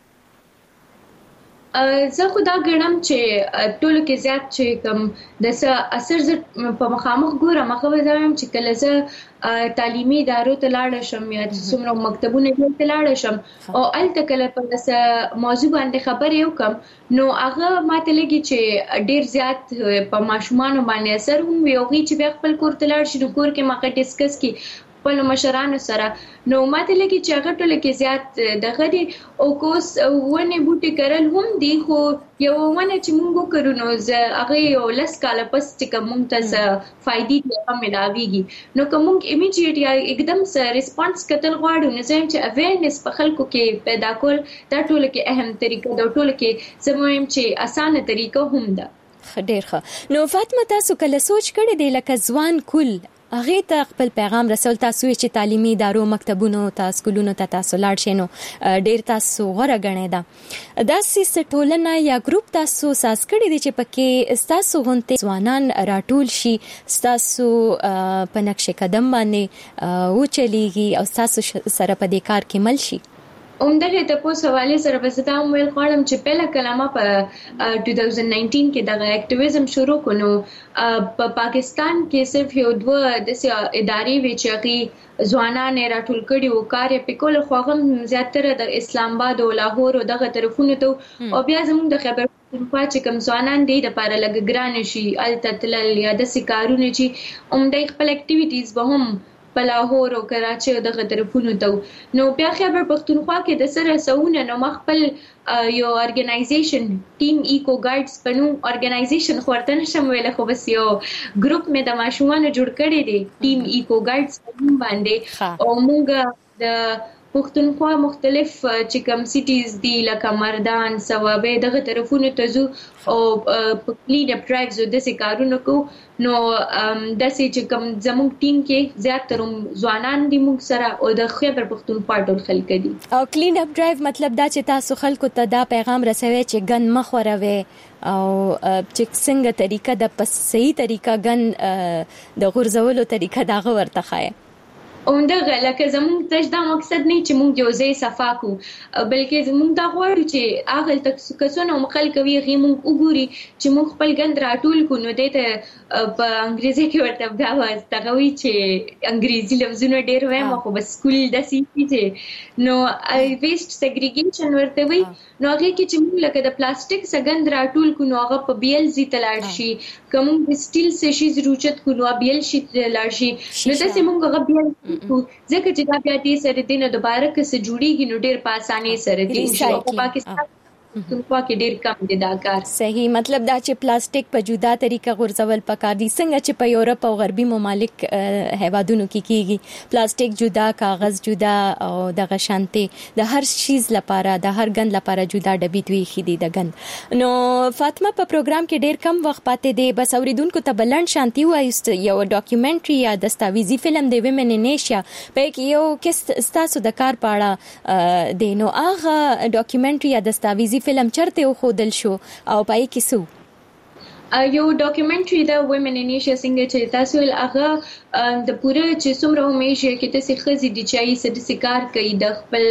زه خو دا ګڼم چې ټولو کې زیات چې کوم د څه اثر زه په مخامخ ګورم هغه وایم چې کله زه تعلیمي ادارو ته لاړ شم یا څومره مکتبونه ته لاړ شم او الته کله په څه موضوع باندې خبرې وکم نو هغه ماته لګي چې ډیر زیات په ماشومان باندې اثر هم وي او چې بیا خپل کور ته لاړ شي نو کور کې ماګه ډیسکس کی خپل مشرانو سره نو ماته لګي چې هغه ټول کې زیات دغه دي او کوس ونه بوټي کرل هم دي خو یو ونه چې موږ وکړو نو هغه یو لس کاله پس چې کوم ته فائدې هم ملاويږي نو کوم امیډیټ یا एकदम سره ریسپانس کتل غواړو نو زم چې اویرنس په خلکو کې پیدا کول دا ټول کې اهم طریقه دا ټول کې زموږ چې اسانه طریقه هم ده. ډېر ښه. نو فاطمه تاسو کله سوچ کړی دی لکه ځوان کل هغه ته خپل پیغام رسول تاسو چې تعلیمي ادارو مکتبونو تاسو سکولونو ته تاسو لاړ شئ نو ډېر تاسو غوړه غنئ دا دا سیس ټولنه یا ګروپ تاسو ساس کړی دی چې پکې تاسو غونته ځوانان راټول شي تاسو په نقش قدم باندې و چلیږي او تاسو سره په دې کار کې مل شي. اومدغه ته په سوالې سره بستا ویل غواړم چې پهله کلمه په دوه هزار نولس کې دغه اکټیویزم شروع کونو په پاکستان کې صرف یو دوه د ادارې وی چې ځوانان راټول کړي او کار په کول خو هم زیاتره د اسلام آباد او لاهور او دغه طرفونو ته او بیا زموږ د خبر په چې کوم ځوانان دي د لپاره لګ ګران شي التتل یا د سکارونه چې اومدای خپل اکټیویټیز به هم په لاهور او کراچي او دغه طرفونو ته نو بیا خبر پښتونخوا کې د سره سونه نو مخبل یو ارګنایزیشن ټیم ایکو ګایډز پنو ارګنایزیشن خورته نشم ویل خو بس یو ګروپ مې د ماشومان جوړ کړی دی ټیم ایکو ګایډز باندې او موږ د پښتونخوا مختلف چې کوم سټیز دي لکه مردان ثوابه دغه طرفونو ته زو او په کلین اپ ډرایوز د څه کارونه کو نو د څه چې کوم زموږ ټیم کې زیاتره ځوانان دي موږ سره او د خیبر پښتونخوا ټول خلک دي. او کلین اپ ډرایو مطلب دا چې تاسو خلکو ته دا پیغام رسوي چې ګن مخوروي او چې څنګه طریقه د پس صحیح طریقه ګن د غرزولو طریقه دا ورته خای اومدغه لکه زموږ تاسو دا مقصد نه چې موږ یو ځای صفا کو بلکې زموږ دا غواړو چې اغل تک کسونه مخال کوي غي موږ وګوري چې موږ خپل ګند راټول کو نو دته په انګریزي کې ورته دا واز تغوي چې انګریزي لفظونه ډېر وایم خو بس سکول د سي چې نو ویسټ سیګریګیشن ورته وي نو هغه کې چې موږ لکه د پلاستیک څنګه راټول کو نو هغه په بیل زی تلاړ شي کوم سټیل سشي ضرورت کو نو بیل شي تلاړ شي نو تاسو موږ هغه بیل ځکه چې دا بیا دې سره دینه دوباره کې جوړیږي نو ډېر په اسانۍ سره دي په پاکستان تنخوا کې ډېر کم دي دا کار. صحیح مطلب دا چې پلاستیک په جدا طریقه غورځول پکار دي څنګه چې په یورپ او غربي ممالک هیوادونو کې کیږي پلاستیک جدا کاغذ جدا او دغه شانتي د هر شیز لپاره د هر ګند لپاره جدا ډبي دوی خېدي د ګند. نو فاطمه په پروګرام کې ډېر کم وخت پاتې دی بس اوریدونکو ته بلند شانتي وایست یو ډاکومنټري یا دستاویزي فلم دی ویمن ان ایشیا په کې یو کس تاسو د کار پاړه دی نو هغه ډاکومنټري یا دستاویزي فلم چرته خودل شو او پای کې سو یو ډاکومنټري د ویمن ان ایشیا څنګه چې تاسو ول هغه د پوره چې څومره هم ایشیا کې تاسو خزي دي چې سد سکار کوي د خپل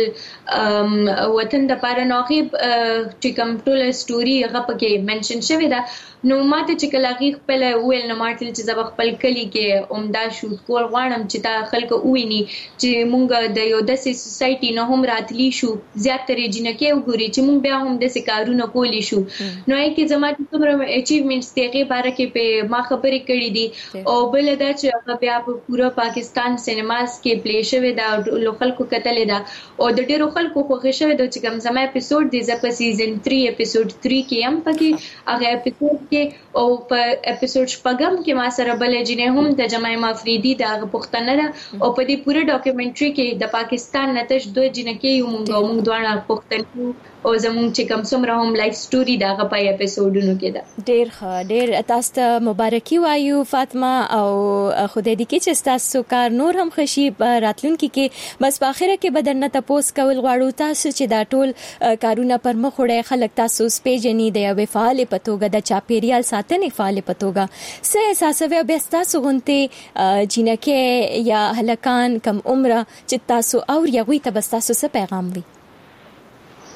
وطن د پاره نوغه چې کوم ټول سټوري هغه پکې منشن شوی دا نو ماته چې کله غي خپل ویل نو مارتل چې زب خپل کلی کې عمده شوت کول غواړم چې تا خلک وویني چې مونږ د یو داسې سوسايټي نه هم راتلی شو زیاتره جنکه وګوري چې مونږ بیا هم د سکارونو کولی شو نو یې کې زماده څومره اچیومنټس دغه باره کې په ما خبرې کړې دي او بل دا چې هغه بیا په پورا پاکستان سینماز کې پلی شوی دا خلکو کتلې دا او د ډیرو خلکو خوښ شوی دا چې کوم زما اپیزود دی زپ سیزن تھری اپیزود تھری کې هم پکې هغه اپیزود او په اپیزود شپږم کې ما سره بلې جنې هم د جمعي مافریدي د پښتنه ده او په دې پوره ډاکومنټري کې د پاکستان نتش دوه جنکې یو مونږ مونږ دوه پښتنو او زموږ چې کوم څومره هم لایف سټوري دا په اپیزودونو کې ده ډېر ښه ډېر تاسو ته مبارکي وایو فاطمه او خدای دې کې چې تاسو کار نور هم خشي راتلونکي کې بس په اخره کې بدرنه تاسو کول غواړو تاسو چې دا ټول کارونه پر مخ وړي خلک تاسو سپېجنی دی او فعال پتوګه د چاپیریال ساتنې فعال پتوګه سه اساسوي به تاسو غونته جنکه یا هلکان کم عمره چې تاسو او یوي ته بس تاسو څه پیغام وي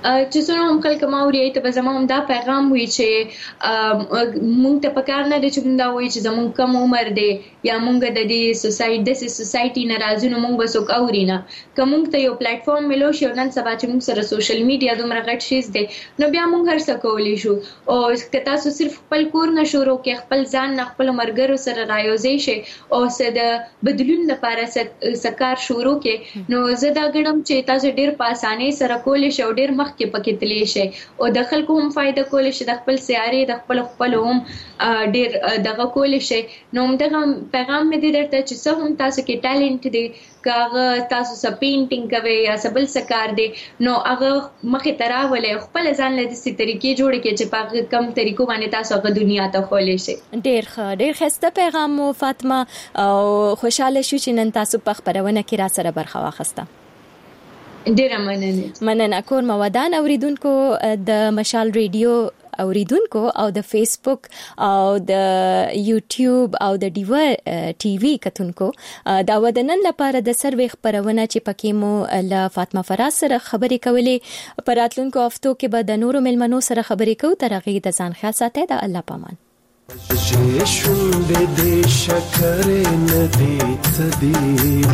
چې څونه هم خلک ماوري ته به زموږ دا پیغام وي چې مونږ ته پکار نه دي چې مونږ دا وایي چې زموږ کم عمر دی یا مونږ د دې سوسایټي د سوسایټي نه راځو نو مونږ به څوک اوري نه که مونږ ته یو پلیټ فارم ملو شي نن سبا چې مونږ سره سوشل میډیا دومره غټ شیز دی نو بیا مونږ هر څه کولی شو او که تاسو صرف خپل کور نه شروع کې خپل ځان نه خپل مرګرو سره رايوځي شي او څه د بدلون لپاره سکار شروع کې نو زه دا ګڼم چې تاسو ډیر په اسانۍ سره کولی شئ او ډیر مخکې پکې تللی شئ او د خلکو هم فائدہ کولی شي د خپل سیاري د خپل خپل هم ډیر دغه کولی شي نو دغه پیغام مې دې درته چې څه هم تاسو کې ټالنت دی کاغه تاسو سره پینټینګ کوي یا سبل سکار دی نو هغه مخې تراولې خپل ځان له دې طریقې جوړ کې چې په کم طریقو باندې تاسو هغه دنیا ته خولې شي. ډیر ښه ډیر ښه پیغام مو فاطمه او خوشاله شو چې نن تاسو په خبرونه کې را سره برخه واخسته. ډیر مننه مننه کور مودان اوریدونکو د مشال ریډیو اوریدونکو او د فیسبوک او د یوټیوب او د ډیو ټي وی کتونکو دا ودنن لپاره د سروې خبرونه چې پکې مو ل فاطمه فراز سره خبرې کولې پراتلونکو هفتو کې به د نورو ملمنو سره خبرې کوو ترغه د ځان خیال ساتي د الله پامان. چې شونډې دې شکر ندی تدی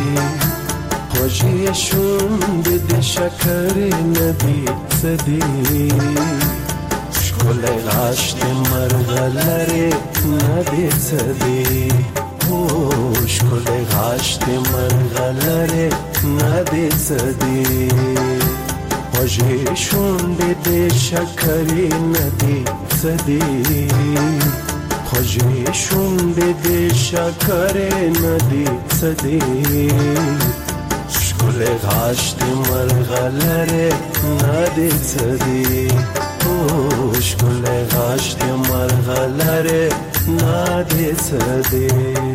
خوږې شونډې دې شکر ندی تدی ښکلی غاښ دې مرغلرې نه دې څه دي هو ښکلی غاښ دې مرغلرې نه دې څه دي خوږې شونډې دې شکرې نه دې څه دي خوږې شونډې دې شکرې نه دې څه دي ښکلی غاښ دې مرغلرې نه دې څه دي ښکلی غاښ دې مرغلرې نه دې څه دي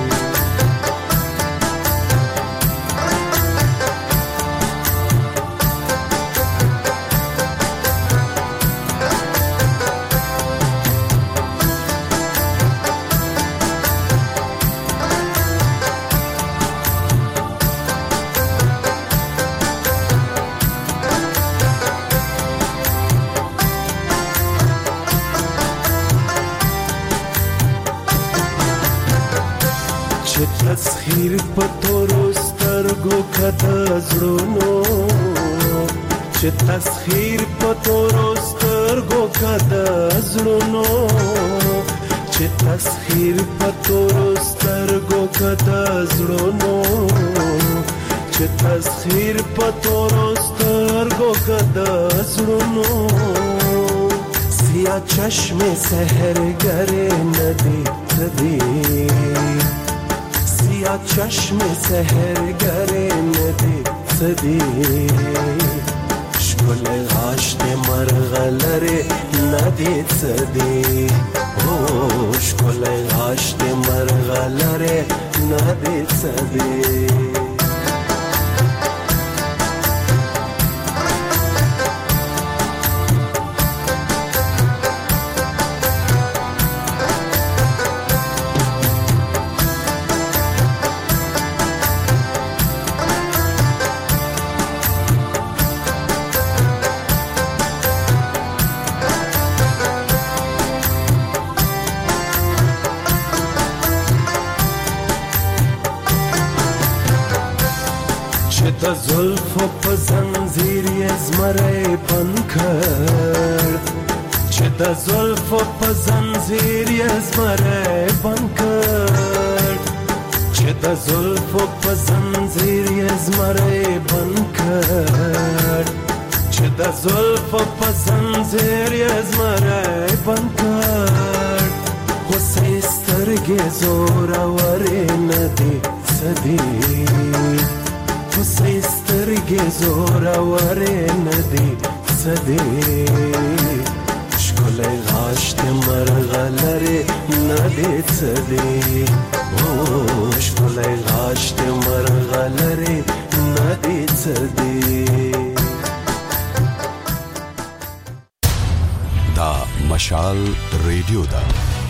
تسخیر پتورو سترګو کده زړونو چې تسخیر پتورو سترګو کده زړونو چې تسخیر پتورو سترګو کده زړونو چې تسخیر پتورو سترګو کده زړونو سیا چشم سحرګر ندی تدی یا چشم سحرګر ندی څدی ښکلی غاښ دې مرغلرې نه دې څدی هو ښکلی غاښ دې مرغلرې نه دې څدی د زلفو په زنځیر یې زمری بند کړ چې د زلفو په زنځیر یې زمری بند کړ چې د زلفو په زنځیر یې زمری بند کړ چې د زلفو په زنځیر یې زمری بند کړ غصې سترګې زورورې نه دي څه دي غصې سترګې زورورې نه دي څه دي ښکلی غاښ دې مرغلرې نه دي څه دي او ښکلی غاښ دې مرغلرې نه دي څه دي. دا مشال ریډیو ده